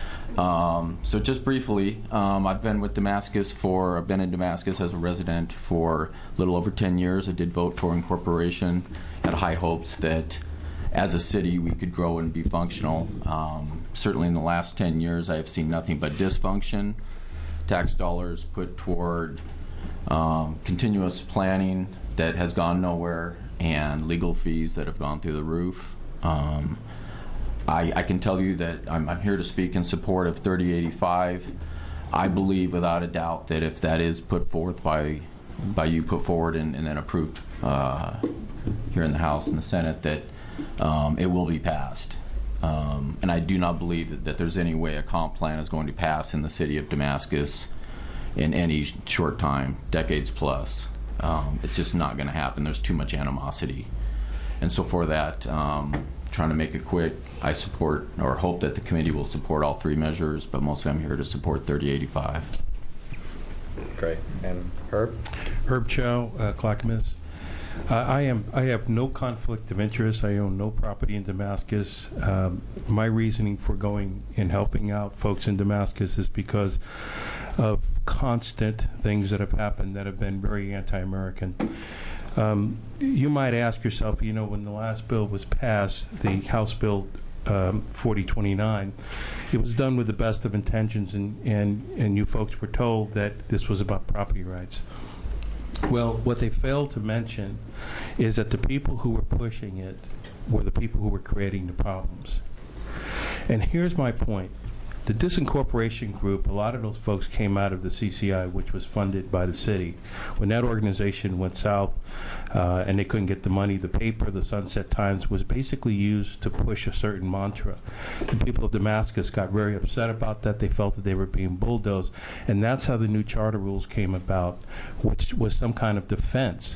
[SPEAKER 15] Um, so just briefly, um, I've been with Damascus for, I've been in Damascus as a resident for a little over ten years. I did vote for incorporation, had high hopes that as a city we could grow and be functional. Um, certainly in the last ten years I have seen nothing but dysfunction, tax dollars put toward um, continuous planning that has gone nowhere, and legal fees that have gone through the roof. Um, I, I can tell you that I'm, I'm here to speak in support of thirty eighty-five. I believe without a doubt that if that is put forth by by you, put forward and, and then approved uh, here in the House and the Senate, that um, it will be passed. Um, and I do not believe that, that there's any way a comp plan is going to pass in the city of Damascus in any short time, decades plus. Um, it's just not going to happen. There's too much animosity. And so for that, um, trying to make it quick, I support or hope that the committee will support all three measures, but mostly I'm here to support thirty eighty-five.
[SPEAKER 1] Great. And Herb?
[SPEAKER 5] Herb Chow, uh, Clackamas. Uh, I am. I have no conflict of interest. I own no property in Damascus. Um, my reasoning for going and helping out folks in Damascus is because of constant things that have happened that have been very anti-American. Um, you might ask yourself, you know, when the last bill was passed, the House Bill um, forty twenty-nine, it was done with the best of intentions, and, and, and you folks were told that this was about property rights. Well, what they failed to mention is that the people who were pushing it were the people who were creating the problems. And here's my point. The disincorporation group, a lot of those folks came out of the C C I, which was funded by the city. When that organization went south uh, and they couldn't get the money, the paper, the Sunset Times, was basically used to push a certain mantra. The people of Damascus got very upset about that. They felt that they were being bulldozed. And that's how the new charter rules came about, which was some kind of defense.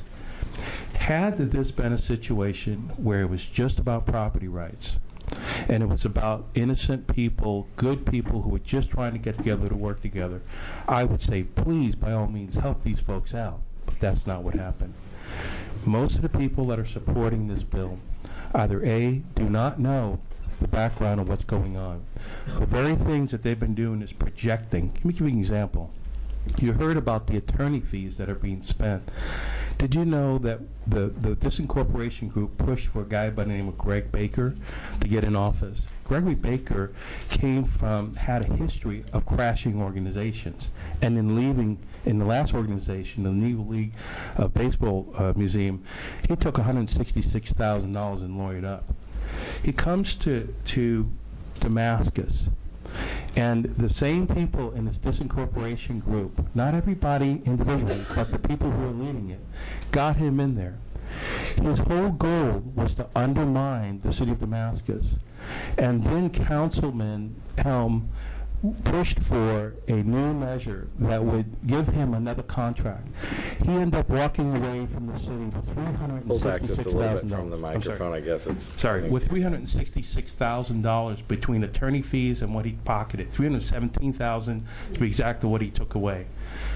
[SPEAKER 5] Had this been a situation where it was just about property rights, and it was about innocent people, good people who were just trying to get together to work together, I would say, please, by all means, help these folks out. But that's not what happened. Most of the people that are supporting this bill either A, do not know the background of what's going on. The very things that they've been doing is projecting. Let me give you an example. You heard about the attorney fees that are being spent. Did you know that the, the disincorporation group pushed for a guy by the name of Greg Baker to get in office? Gregory Baker came from, had a history of crashing organizations, and in leaving in the last organization, the Negro League uh, Baseball uh, Museum, he took one hundred sixty-six thousand dollars and lawyered up. He comes to, to Damascus, and the same people in this disincorporation group, not everybody individually, but the people who are leading it, got him in there. His whole goal was to undermine the city of Damascus. And then Councilman Helm pushed for a new measure that would give him another contract. He ended up walking away from the city with three hundred sixty-six thousand dollars.
[SPEAKER 1] Pull back just a little bit from the microphone, I guess it's...
[SPEAKER 5] Sorry, with three hundred sixty-six thousand dollars between attorney fees and what he pocketed. three hundred seventeen thousand dollars to be exact to what he took away.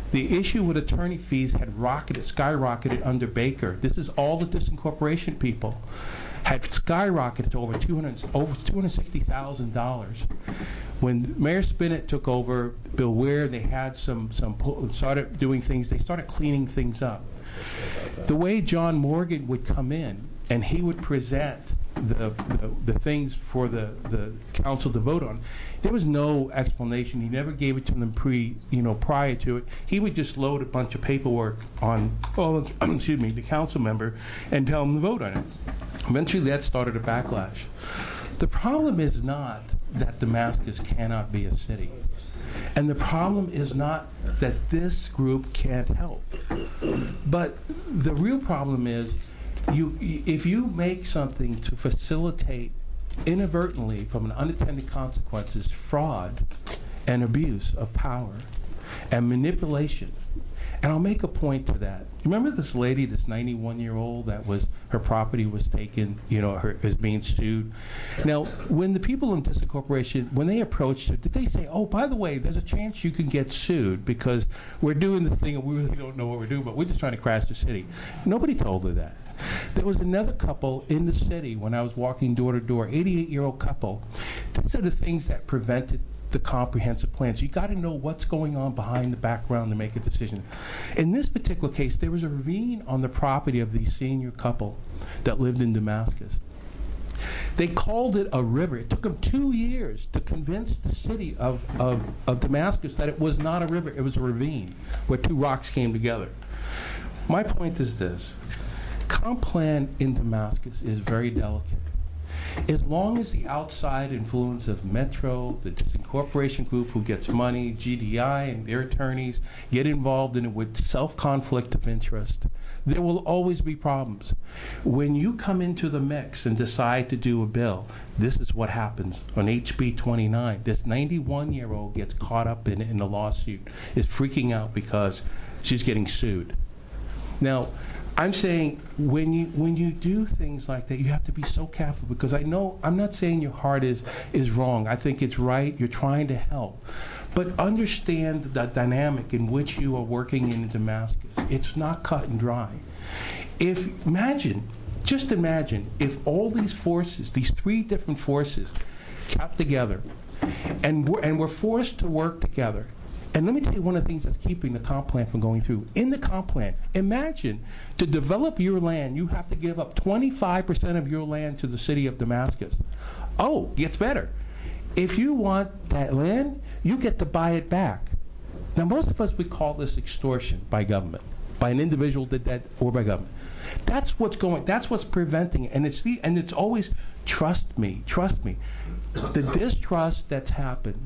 [SPEAKER 16] The issue with attorney fees had rocketed, skyrocketed under Baker. This is all the disincorporation people had skyrocketed to over two hundred, over two hundred sixty thousand dollars. When Mayor Spinnett took over, Bill Ware, they had some, some started doing things, they started cleaning things up. The way John Morgan would come in and he would present the, the, the things for the, the council to vote on, there was no explanation. He never gave it to them pre, you know, prior to it. He would just load a bunch of paperwork on, oh, excuse me, the council member and tell them to vote on it. Eventually that started a backlash. The problem is not that Damascus cannot be a city. And the problem is not that this group can't help. But the real problem is you, if you make something to facilitate inadvertently from an unintended consequences, fraud and abuse of power and manipulation. And I'll make a point to that. Remember this lady, this ninety-one-year-old that was, her property was taken, you know, her, is being sued. Now, when the people in disincorporation, when they approached her, did they say, oh, by the way, there's a chance you can get sued because we're doing this thing and we really don't know what we're doing, but we're just trying to crash the city. Nobody told her that. There was another couple in the city when I was walking door to door, eighty-eight-year-old couple. These are the things that prevented the comprehensive plans. You got to know what's going on behind the background to make a decision. In this particular case, there was a ravine on the property of the senior couple that lived in Damascus. They called it a river. It took them two years to convince the city of, of, of Damascus that it was not a river, it was a ravine where two rocks came together. My point is this. Comp plan in Damascus is very delicate. As long as the outside influence of Metro, the disincorporation group who gets money, G D I and their attorneys get involved in it with self-conflict of interest, there will always be problems. When you come into the mix and decide to do a bill, this is what happens on H B twenty-nine. This ninety-one-year-old gets caught up in, in the lawsuit, is freaking out because she's getting sued. Now, I'm saying when you when you do things like that, you have to be so careful because I know, I'm not saying your heart is, is wrong. I think it's right. You're trying to help. But understand the dynamic in which you are working in Damascus. It's not cut and dry. If, imagine, just imagine if all these forces, these three different forces, got together and were, and were forced to work together. And let me tell you one of the things that's keeping the comp plan from going through. In the comp plan, imagine to develop your land, you have to give up twenty-five percent of your land to the city of Damascus. Oh, gets better. If you want that land, you get to buy it back. Now, most of us would call this extortion by government, by an individual did that or by government. That's what's going, that's what's preventing it. And it's, the, and it's always, trust me, trust me. The distrust that's happened,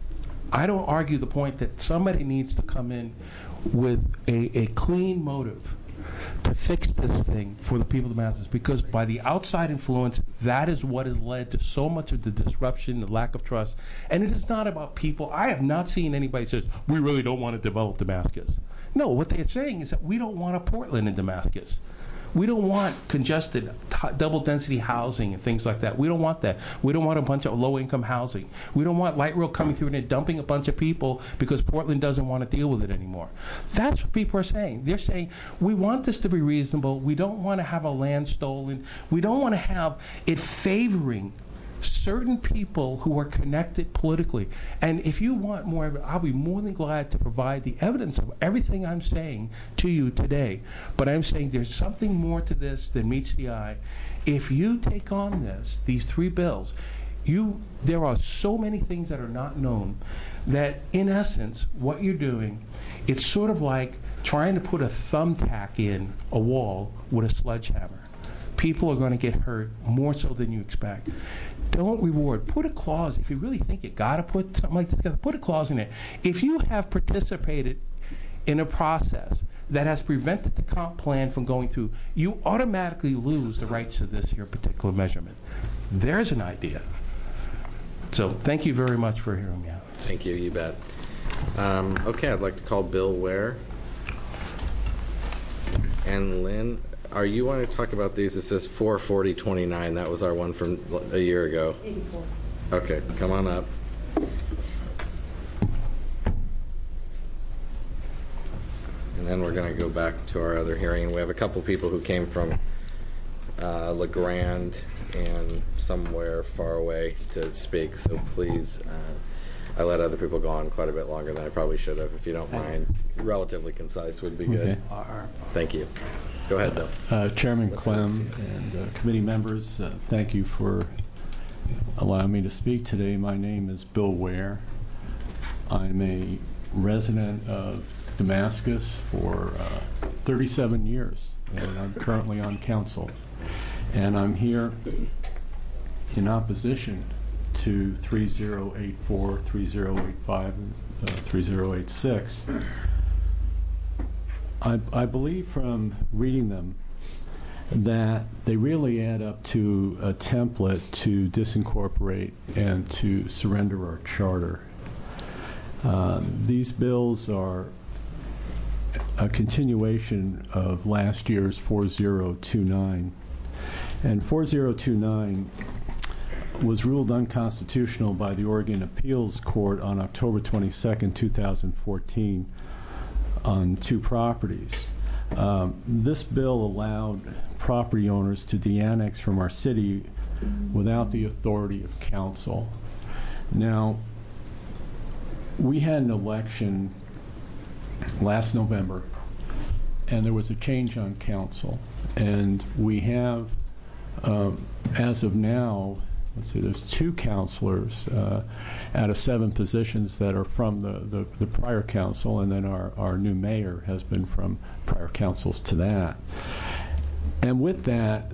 [SPEAKER 16] I don't argue the point that somebody needs to come in with a, a clean motive to fix this thing for the people of the masses, because by the outside influence, that is what has led to so much of the disruption, the lack of trust. And it is not about people. I have not seen anybody say, we really don't want to develop Damascus. No, what they're saying is that we don't want a Portland in Damascus. We don't want congested t- double density housing and things like that. We don't want that. We don't want a bunch of low income housing. We don't want light rail coming through and dumping a bunch of people because Portland doesn't want to deal with it anymore. That's what people are saying. They're saying, we want this to be reasonable. We don't want to have our land stolen. We don't want to have it favoring certain people who are connected politically. And if you want more of it, I'll be more than glad to provide the evidence of everything I'm saying to you today. But I'm saying there's something more to this than meets the eye. If you take on this, these three bills, you there are so many things that are not known that, in essence, what you're doing, it's sort of like trying to put a thumbtack in a wall with a sledgehammer. People are going to get hurt more so than you expect. Don't reward. Put a clause. If you really think you got to put something like this together, put a clause in there. If you have participated in a process that has prevented the comp plan from going through, you automatically lose the rights to this here particular measurement. There's an idea. So thank you very much for hearing me out.
[SPEAKER 1] Thank you. You bet. Um, okay, I'd like to call Bill Ware. And Lynn, are you wanting to talk about these? It says four forty twenty-nine. That was our one from a year ago. eighty-four. Okay, come on up. and then we're going to go back to our other hearing. We have a couple people who came from uh, LeGrand and somewhere far away to speak, so please, uh, I let other people go on quite a bit longer than I probably should have. If you don't mind, relatively concise would be good.
[SPEAKER 17] Okay.
[SPEAKER 1] Thank you. Go ahead, Bill.
[SPEAKER 17] Uh, Chairman Clem and uh, committee members, uh, thank you for allowing me to speak today. My name is Bill Ware. I'm a resident of Damascus for uh, thirty-seven years, and I'm currently on council. And I'm here in opposition to three zero eight four, three zero eight five, and uh, three zero eight six. I, I believe from reading them that they really add up to a template to disincorporate and to surrender our charter. Um, these bills are a continuation of last year's four zero two nine. And four zero two nine was ruled unconstitutional by the Oregon Appeals Court on October twenty-second, two thousand fourteen on two properties. Um, this bill allowed property owners to de-annex from our city without the authority of council. Now, we had an election last November, and there was a change on council, and we have, um, as of now, let's see, there's two counselors uh, out of seven positions that are from the, the, the prior council, and then our, our new mayor has been from prior councils to that. And with that,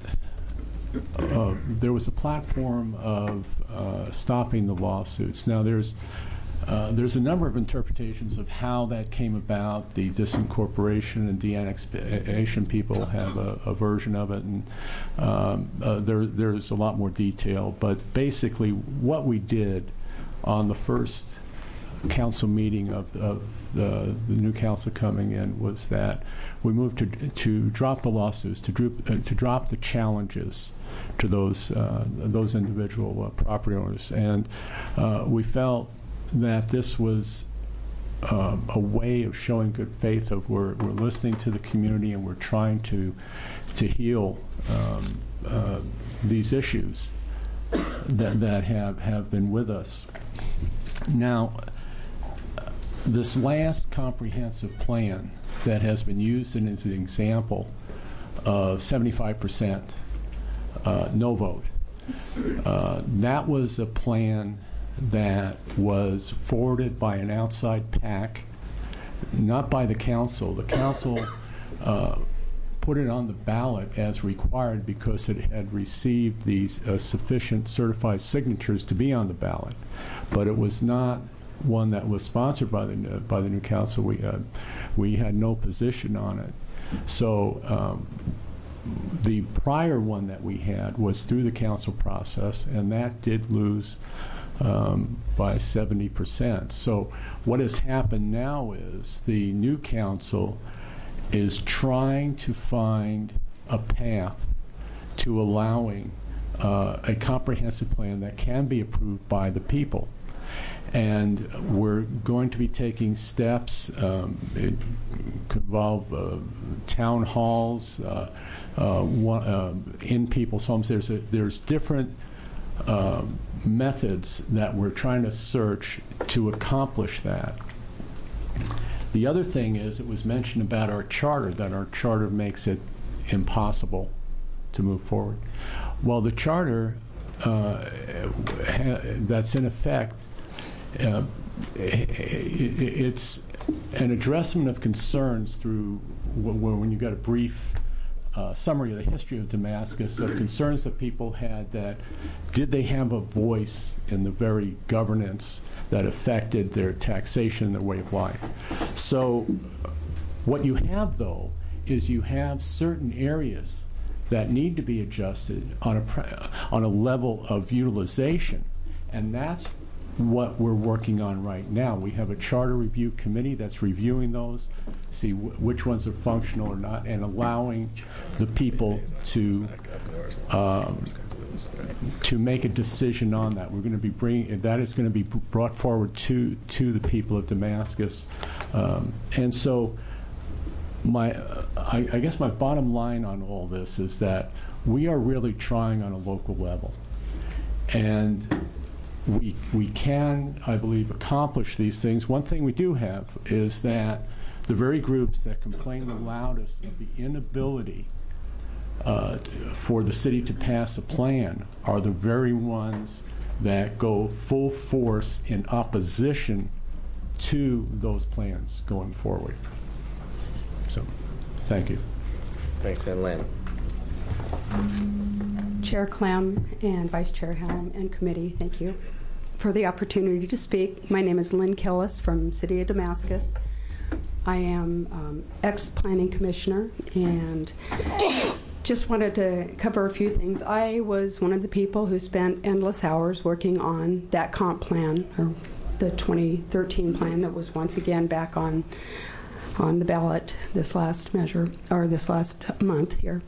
[SPEAKER 17] uh, there was a platform of uh, stopping the lawsuits. Now, there's Uh, there's a number of interpretations of how that came about. The disincorporation and de-annexation people have a, a version of it, and um, uh, there, there's a lot more detail. But basically, what we did on the first council meeting of, of the, the new council coming in was that we moved to to drop the lawsuits, to, droop, uh, to drop the challenges to those uh, those individual uh, property owners, and uh, we felt that this was uh, a way of showing good faith of we're, we're listening to the community and we're trying to to heal um, uh, these issues that, that have, have been with us. Now, this last comprehensive plan that has been used as an example of seventy-five percent uh, no vote, uh, that was a plan that was forwarded by an outside PAC, not by the council. The council uh, put it on the ballot as required because it had received these uh, sufficient certified signatures to be on the ballot, but it was not one that was sponsored by the uh, by the new council. We uh, we had no position on it. So um, the prior one that we had was through the council process, and that did lose Um, by seventy percent. So what has happened now is the new council is trying to find a path to allowing uh, a comprehensive plan that can be approved by the people. And we're going to be taking steps. Um, it could involve uh, town halls, uh, uh, one, uh, in people's homes. There's a, there's different uh, methods that we're trying to search to accomplish that. The other thing is, it was mentioned about our charter, that our charter makes it impossible to move forward. Well, the charter uh, ha that's in effect, uh, it's an addressment of concerns through when you got a brief Uh, summary of the history of Damascus, of concerns that people had, that did they have a voice in the very governance that affected their taxation and their way of life. So what you have, though, is you have certain areas that need to be adjusted on a, on a level of utilization, and that's what we're working on right now. We have a charter review committee that's reviewing those, see w which ones are functional or not, and allowing the people to um, to make a decision on that. We're going to be bringing that is going to be brought forward to to the people of Damascus, um, and so my, uh, I, I guess my bottom line on all this is that we are really trying on a local level. And we, we can, I believe, accomplish these things. One thing we do have is that the very groups that complain the loudest of the inability uh, for the city to pass a plan are the very ones that go full force in opposition to those plans going forward. So, thank you.
[SPEAKER 1] Thanks, and Lynn.
[SPEAKER 18] Chair Clem and Vice Chair Helm and committee, thank you for the opportunity to speak. My name is Lynn Killis from City of Damascus. I am um, ex-planning commissioner and just wanted to cover a few things. I was one of the people who spent endless hours working on that comp plan, or the twenty thirteen plan that was once again back on on the ballot this last measure, or this last month here.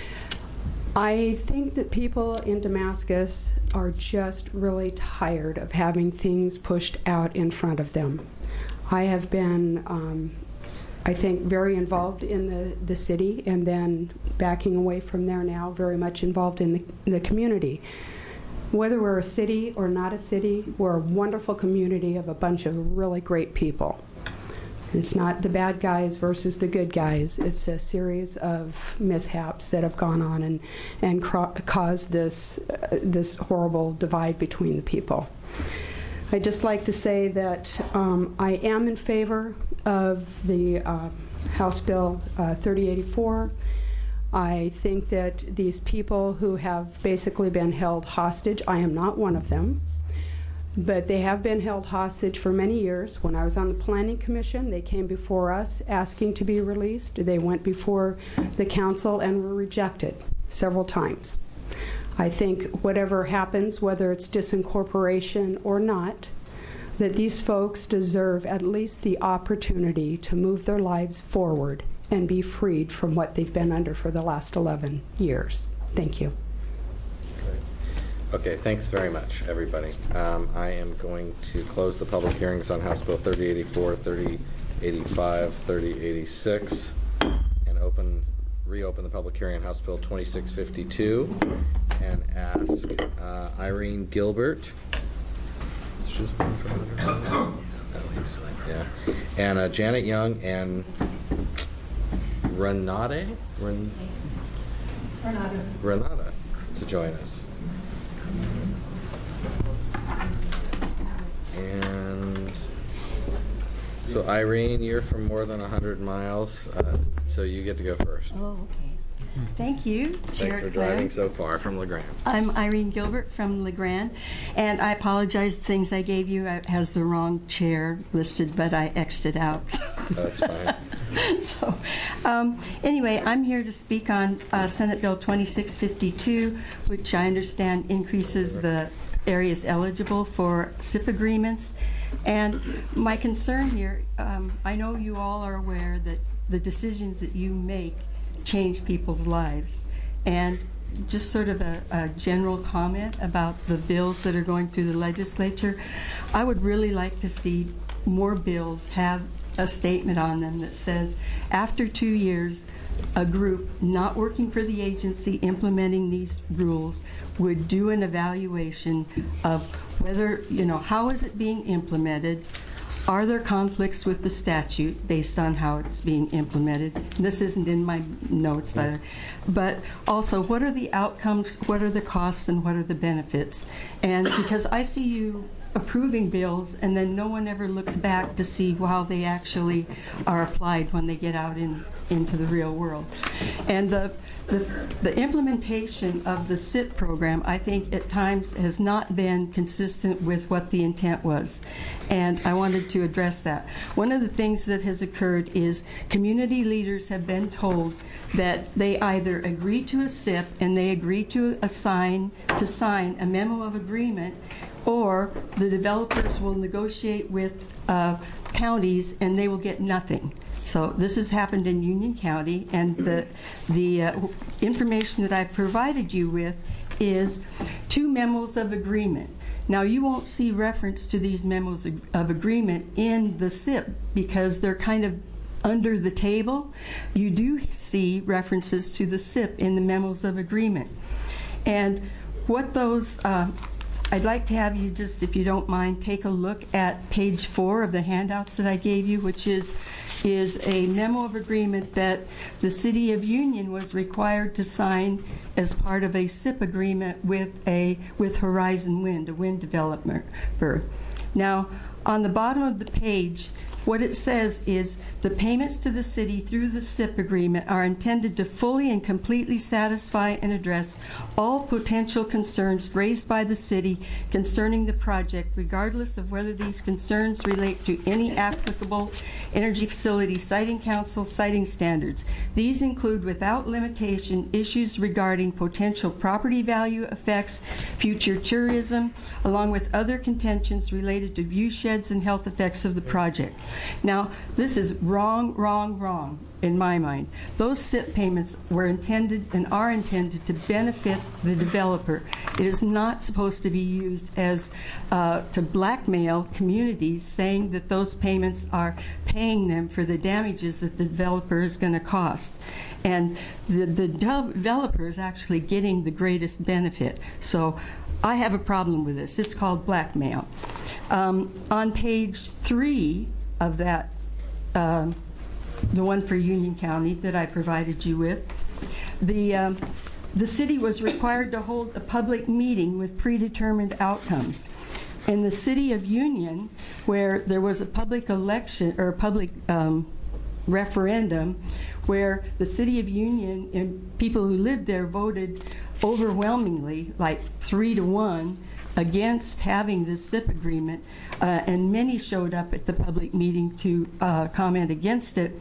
[SPEAKER 18] I think that people in Damascus are just really tired of having things pushed out in front of them. I have been, um, I think, very involved in the, the city, and then backing away from there now, very much involved in the, in the community. Whether we're a city or not a city, we're a wonderful community of a bunch of really great people. It's not the bad guys versus the good guys. It's a series of mishaps that have gone on and, and caused this, uh, this horrible divide between the people. I'd just like to say that um, I am in favor of the uh, House Bill uh, thirty eighty-four. I think that these people who have basically been held hostage, I am not one of them, but they have been held hostage for many years. When I was on the Planning Commission, they came before us asking to be released. They went before the council and were rejected several times. I think whatever happens, whether it's disincorporation or not, that these folks deserve at least the opportunity to move their lives forward and be freed from what they've been under for the last eleven years. Thank you.
[SPEAKER 1] Okay, thanks very much, everybody. Um, I am going to close the public hearings on House Bill thirty eighty-four, thirty eighty-five, thirty eighty-six, and open, reopen the public hearing on House Bill twenty-six fifty-two, and ask uh, Irene Gilbert. She's been from yeah, and uh, Janet Young and Renate Ren-
[SPEAKER 19] Renata.
[SPEAKER 1] Renata to join us. And so Irene, you're from more than one hundred miles, uh, so you get to go first.
[SPEAKER 19] Oh, okay. Thank you,
[SPEAKER 1] Thanks
[SPEAKER 19] Chair
[SPEAKER 1] for
[SPEAKER 19] Clem.
[SPEAKER 1] driving so far from LeGrand.
[SPEAKER 19] I'm Irene Gilbert from LeGrand, and I apologize. The things I gave you has the wrong chair listed, but I X'd it out.
[SPEAKER 1] That's fine.
[SPEAKER 19] so, um, anyway, I'm here to speak on uh, Senate Bill twenty-six fifty-two, which I understand increases the areas eligible for S I P agreements. And my concern here, um, I know you all are aware that the decisions that you make change people's lives. And just sort of a, a general comment about the bills that are going through the legislature, I would really like to see more bills have a statement on them that says after two years, a group not working for the agency implementing these rules would do an evaluation of whether, you know, how is it being implemented? Are there conflicts with the statute based on how it's being implemented? This isn't in my notes, but, but also what are the outcomes, what are the costs, and what are the benefits? And because I see you approving bills and then no one ever looks back to see how they actually are applied when they get out in, into the real world. And the, the, the implementation of the S I P program, I think at times has not been consistent with what the intent was. And I wanted to address that. One of the things that has occurred is community leaders have been told that they either agree to a S I P and they agree to assign, to sign a memo of agreement, or the developers will negotiate with uh, counties and they will get nothing. So this has happened in Union County, and the, the uh, information that I've provided you with is two memos of agreement. Now, you won't see reference to these memos of agreement in the S I P because they're kind of under the table, you do see references to the S I P in the memos of agreement. And what those, uh, I'd like to have you just, if you don't mind, take a look at page four of the handouts that I gave you, which is is a memo of agreement that the City of Union was required to sign as part of a S I P agreement with a with Horizon Wind, a wind developer. Now, on the bottom of the page, what it says is the payments to the city through the S I P agreement are intended to fully and completely satisfy and address all potential concerns raised by the city concerning the project, regardless of whether these concerns relate to any applicable Energy Facility Siting Council siting standards. These include, without limitation, issues regarding potential property value effects, future tourism, along with other contentions related to view sheds and health effects of the project. Now, this is wrong, wrong, wrong in my mind. Those S I P payments were intended and are intended to benefit the developer. It is not supposed to be used as uh, to blackmail communities, saying that those payments are paying them for the damages that the developer is going to cost. And the, the developer is actually getting the greatest benefit. So I have a problem with this. It's called blackmail. Um, on page three of that, uh, the one for Union County that I provided you with, the, um, the city was required to hold a public meeting with predetermined outcomes. In the City of Union, where there was a public election or a public um, referendum, where the City of Union and people who lived there voted overwhelmingly, like three to one, against having this S I P agreement, uh, and many showed up at the public meeting to uh, comment against it.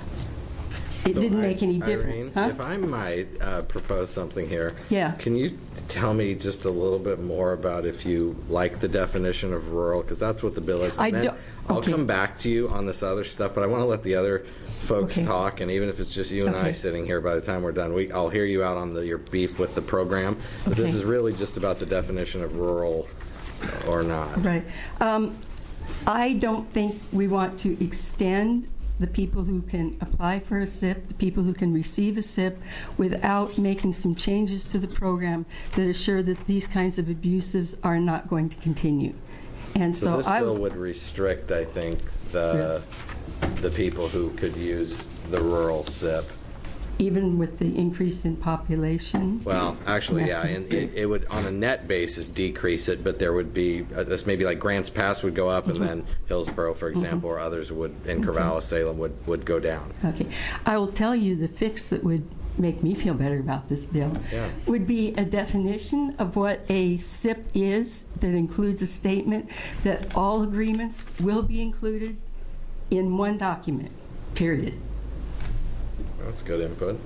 [SPEAKER 19] It
[SPEAKER 1] So
[SPEAKER 19] didn't
[SPEAKER 1] I-
[SPEAKER 19] make any difference.
[SPEAKER 1] Irene,
[SPEAKER 19] Huh?
[SPEAKER 1] if I might uh, propose something here.
[SPEAKER 19] Yeah.
[SPEAKER 1] Can you tell me just a little bit more about if you like the definition of rural? Because that's what the bill is. And
[SPEAKER 19] I
[SPEAKER 1] then
[SPEAKER 19] don't-
[SPEAKER 1] I'll
[SPEAKER 19] okay.
[SPEAKER 1] come back to you on this other stuff, but I want to let the other folks
[SPEAKER 19] Okay.
[SPEAKER 1] talk. And even if it's just you and I
[SPEAKER 19] Okay.
[SPEAKER 1] sitting here, by the time we're done, we I'll hear you out on the, your beef with the program. But this
[SPEAKER 19] Okay.
[SPEAKER 1] is really just about the definition of rural or not.
[SPEAKER 19] Right. Um, I don't think we want to extend the people who can apply for a S I P, the people who can receive a S I P, without making some changes to the program that assure that these kinds of abuses are not going to continue. And so,
[SPEAKER 1] So this
[SPEAKER 19] I
[SPEAKER 1] bill would restrict, I think, the the people who could use the rural S I P.
[SPEAKER 19] even with the increase in population.
[SPEAKER 1] Well, actually, yeah,
[SPEAKER 19] Yes.
[SPEAKER 1] and it, it would, on a net basis, decrease it, but there would be, uh, this maybe like Grants Pass would go up, and then Hillsborough, for example, or others would, and Corvallis, Salem would, would go down.
[SPEAKER 19] Okay. I will tell you the fix that would make me feel better about this bill
[SPEAKER 1] Yeah.
[SPEAKER 19] would be a definition of what a S I P is that includes a statement that all agreements will be included in one document, period.
[SPEAKER 1] That's good input.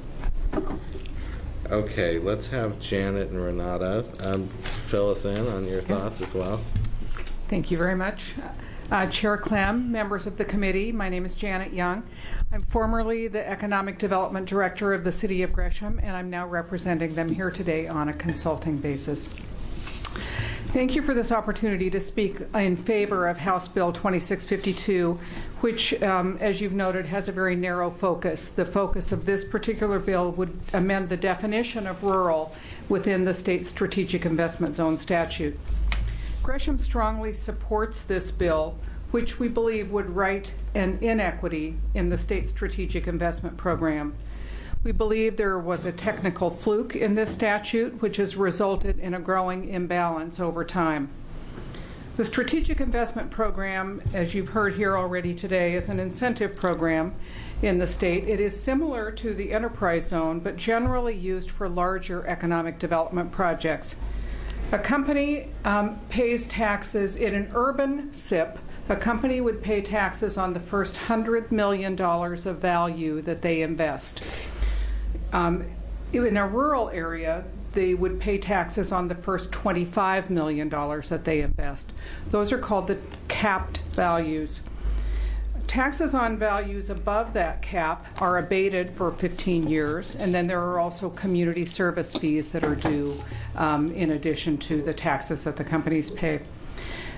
[SPEAKER 1] Okay, let's have Janet and Renata um, fill us in on your thoughts as well.
[SPEAKER 20] Thank you very much. Uh, Chair Clem, members of the committee, my name is Janet Young. I'm formerly the Economic Development Director of the City of Gresham, and I'm now representing them here today on a consulting basis. Thank you for this opportunity to speak in favor of House Bill twenty-six fifty-two, which, um, as you've noted, has a very narrow focus. The focus of this particular bill would amend the definition of rural within the state strategic investment zone statute. Gresham strongly supports this bill, which we believe would right an inequity in the state strategic investment program. We believe there was a technical fluke in this statute, which has resulted in a growing imbalance over time. The Strategic Investment Program, as you've heard here already today, is an incentive program in the state. It is similar to the enterprise zone, but generally used for larger economic development projects. A company um, pays taxes in an urban S I P. A company would pay taxes on the first one hundred million dollars of value that they invest. Um, in a rural area, they would pay taxes on the first twenty-five million dollars that they invest. Those are called the capped values. Taxes on values above that cap are abated for fifteen years, and then there are also community service fees that are due um, in addition to the taxes that the companies pay.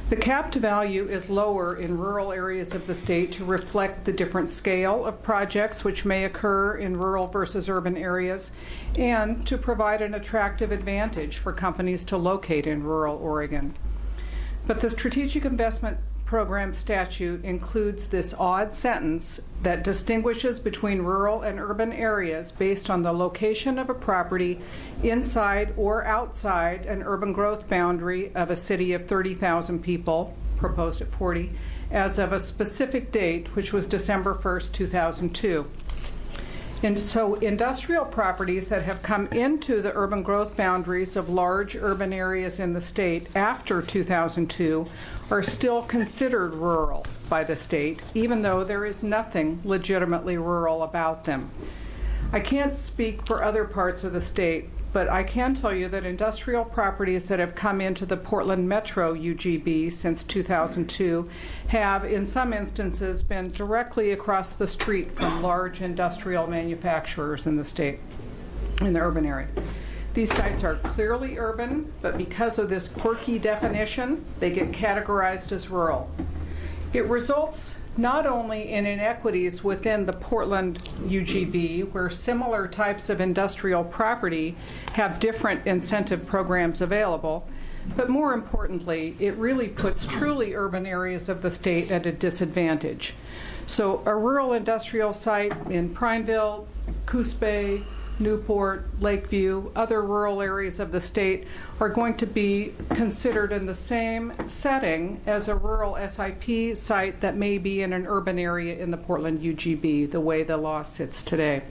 [SPEAKER 20] The capped value is lower in rural areas of the state to reflect the different scale of projects which may occur in rural versus urban areas, and to provide an attractive advantage for companies to locate in rural Oregon. But the Strategic Investment Program statute includes this odd sentence that distinguishes between rural and urban areas based on the location of a property inside or outside an urban growth boundary of a city of thirty thousand people, proposed at forty, as of a specific date, which was December first, two thousand two. And so industrial properties that have come into the urban growth boundaries of large urban areas in the state after two thousand two are still considered rural by the state, even though there is nothing legitimately rural about them. I can't speak for other parts of the state, but I can tell you that industrial properties that have come into the Portland Metro U G B since two thousand two have, in some instances, been directly across the street from large industrial manufacturers in the state, in the urban area. These sites are clearly urban, but because of this quirky definition, they get categorized as rural. It results not only in inequities within the Portland U G B, where similar types of industrial property have different incentive programs available, but more importantly, it really puts truly urban areas of the state at a disadvantage. So a rural industrial site in Prineville, Coos Bay, Newport, Lakeview, other rural areas of the state are going to be considered in the same setting as a rural S I P site that may be in an urban area in the Portland U G B, the way the law sits today.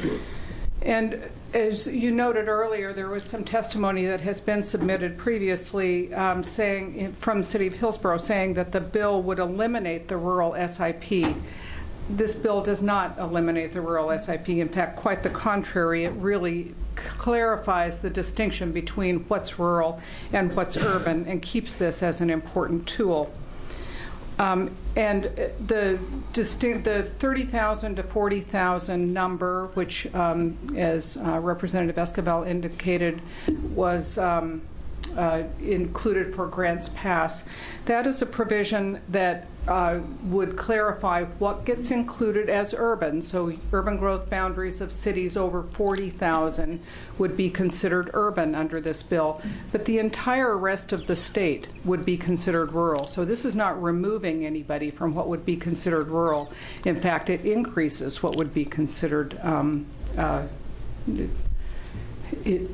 [SPEAKER 20] And as you noted earlier, there was some testimony that has been submitted previously um, saying, from the City of Hillsborough, saying that the bill would eliminate the rural S I P. This bill does not eliminate the rural S I P. In fact, quite the contrary. It really clarifies the distinction between what's rural and what's urban and keeps this as an important tool. Um, and the distinct, the thirty thousand to forty thousand number, which, um, as uh, Representative Esquivel indicated, was um, uh, included for Grants Pass, that is a provision that Uh, would clarify what gets included as urban. So urban growth boundaries of cities over forty thousand would be considered urban under this bill, but the entire rest of the state would be considered rural. So this is not removing anybody from what would be considered rural. In fact, it increases what would be considered um, uh, it,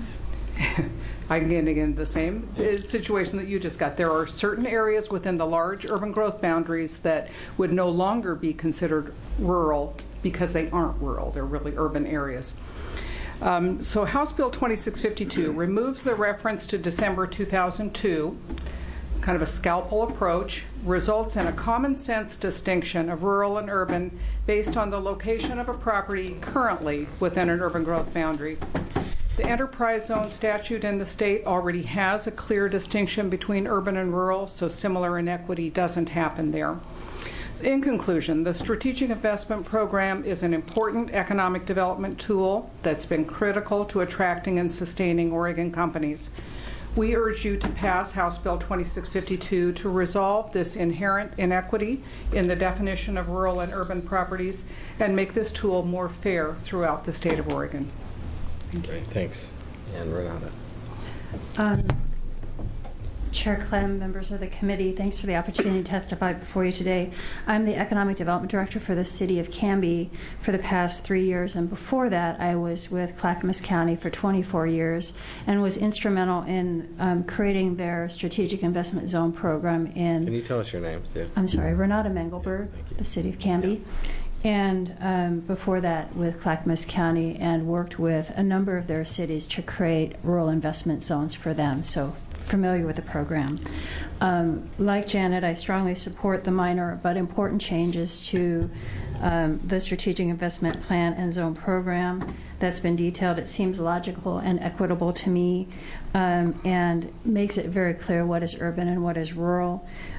[SPEAKER 20] I can get into the same situation that you just got. There are certain areas within the large urban growth boundaries that would no longer be considered rural because they aren't rural. They're really urban areas. Um, so House Bill twenty-six fifty-two removes the reference to December two thousand two, kind of a scalpel approach, results in a common sense distinction of rural and urban based on the location of a property currently within an urban growth boundary. The enterprise zone statute in the state already has a clear distinction between urban and rural, so similar inequity doesn't happen there. In conclusion, the Strategic Investment Program is an important economic development tool that's been critical to attracting and sustaining Oregon companies. We urge you to pass House Bill twenty-six fifty-two to resolve this inherent inequity in the definition of rural and urban properties and make this tool more fair throughout the state of Oregon. Thank you.
[SPEAKER 1] Great, thanks. And Renata.
[SPEAKER 21] Um, Chair Clem, members of the committee, thanks for the opportunity to testify before you today. I'm the Economic Development Director for the City of Canby for the past three years, and before that I was with Clackamas County for twenty-four years and was instrumental in um, creating their Strategic Investment Zone program in...
[SPEAKER 1] Can you tell us your name, too?
[SPEAKER 21] I'm sorry, Renata Mengelberg, the City of Canby. And um, before that with Clackamas County, and worked with a number of their cities to create rural investment zones for them, so familiar with the program. Um, like Janet, I strongly support the minor but important changes to um, the Strategic Investment Plan and Zone Program that's been detailed. It seems logical and equitable to me, um, and makes it very clear what is urban and what is rural.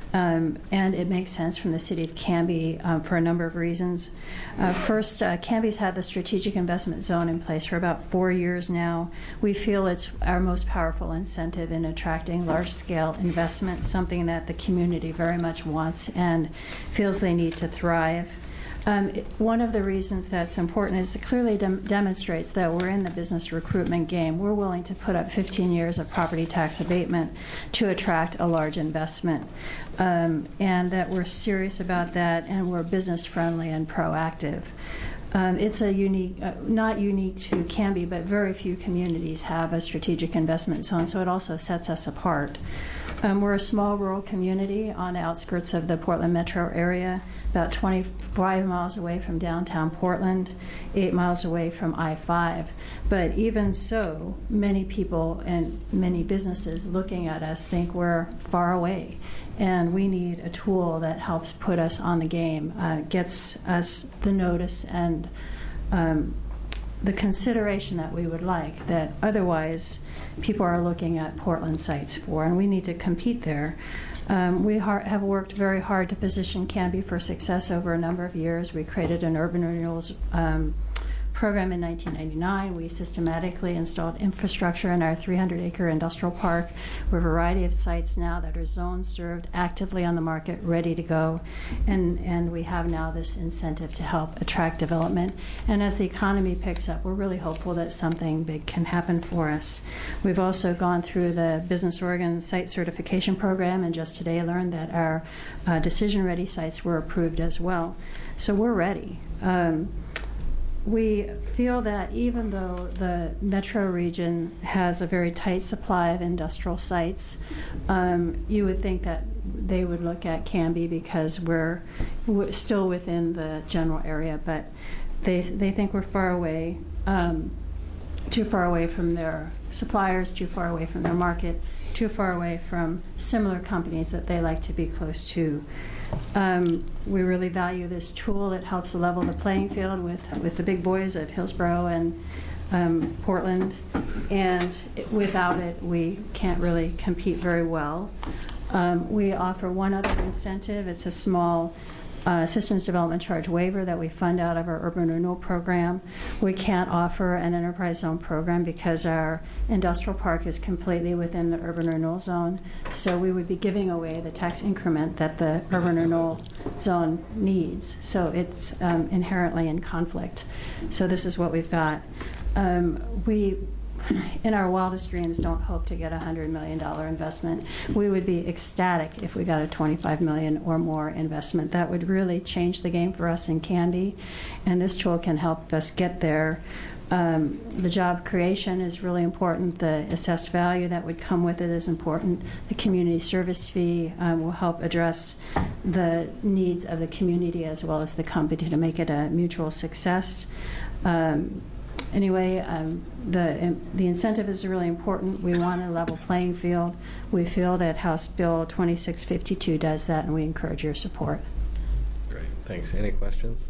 [SPEAKER 21] Um, and it makes sense from the city of Canby um, for a number of reasons. Uh, first, uh, Canby's had the strategic investment zone in place for about four years now. We feel it's our most powerful incentive in attracting large-scale investment, something that the community very much wants and feels they need to thrive. Um, it, one of the reasons that's important is it clearly dem demonstrates that we're in the business recruitment game. We're willing to put up fifteen years of property tax abatement to attract a large investment, um, and that we're serious about that, and we're business friendly and proactive. Um, it's a unique, uh, not unique to Canby, but very few communities have a strategic investment zone, so it also sets us apart. Um, we're a small rural community on the outskirts of the Portland metro area, about twenty-five miles away from downtown Portland, eight miles away from I five. But even so, many people and many businesses looking at us think we're far away. And we need a tool that helps put us on the game, uh, gets us the notice and um, the consideration that we would like, that otherwise people are looking at Portland sites for, and we need to compete there. Um, we have worked very hard to position Canby for success over a number of years. We created an urban renewals um, program in nineteen ninety-nine. We systematically installed infrastructure in our three hundred acre industrial park. We have a variety of sites now that are zone served, actively on the market, ready to go. And, and we have now this incentive to help attract development. And as the economy picks up, we're really hopeful that something big can happen for us. We've also gone through the Business Oregon Site Certification Program, and just today learned that our uh, decision-ready sites were approved as well. So we're ready. Um, We feel that even though the metro region has a very tight supply of industrial sites, um, you would think that they would look at Canby because we're, we're still within the general area, but they, they think we're far away, um, too far away from their suppliers, too far away from their market, too far away from similar companies that they like to be close to. Um, we really value this tool. It helps level the playing field with, with the big boys of Hillsborough and um, Portland, and it, without it, we can't really compete very well. Um, we offer one other incentive. It's a small Uh, systems development charge waiver that we fund out of our urban renewal program. We can't offer an enterprise zone program because our industrial park is completely within the urban renewal zone, so we would be giving away the tax increment that the urban renewal zone needs, so it's um, inherently in conflict. So this is what we've got. Um, we in our wildest dreams don't hope to get a one hundred million dollar investment. We would be ecstatic if we got a twenty-five million dollars or more investment. That would really change the game for us in Canby, and this tool can help us get there. Um, the job creation is really important. The assessed value that would come with it is important. The community service fee um, will help address the needs of the community as well as the company to make it a mutual success. Um, Anyway, um, the the incentive is really important. We want a level playing field. We feel that House Bill twenty-six fifty-two does that, and we encourage your support.
[SPEAKER 1] Great, thanks. Any questions?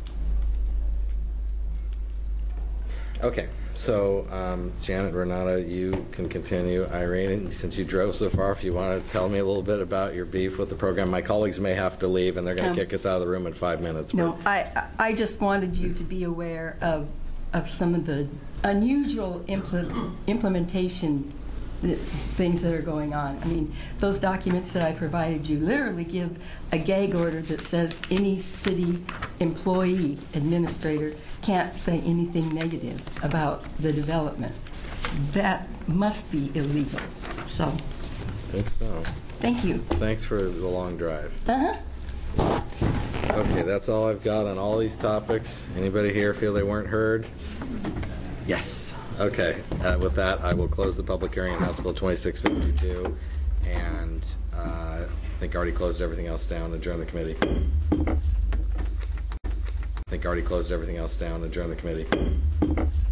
[SPEAKER 1] Okay, so um, Janet, Renata, you can continue. Irene, since you drove so far, if you want to tell me a little bit about your beef with the program. My colleagues may have to leave, and they're going to
[SPEAKER 3] Um,
[SPEAKER 1] kick us out of the room in five minutes.
[SPEAKER 3] No, I, I just wanted you to be aware of of some of the unusual impl implementation things that are going on. I mean, those documents that I provided you literally give a gag order that says any city employee, administrator, can't say anything negative about the development. That must be illegal. So,
[SPEAKER 1] I think so.
[SPEAKER 3] Thank you.
[SPEAKER 1] Thanks for the long drive.
[SPEAKER 3] Uh-huh.
[SPEAKER 1] Okay, that's all I've got on all these topics. Anybody here feel they weren't heard? Yes. Okay, uh, with that, I will close the public hearing on House Bill twenty-six fifty-two, and uh, I think I already closed everything else down, adjourn the committee. I think I already closed everything else down, adjourn the committee.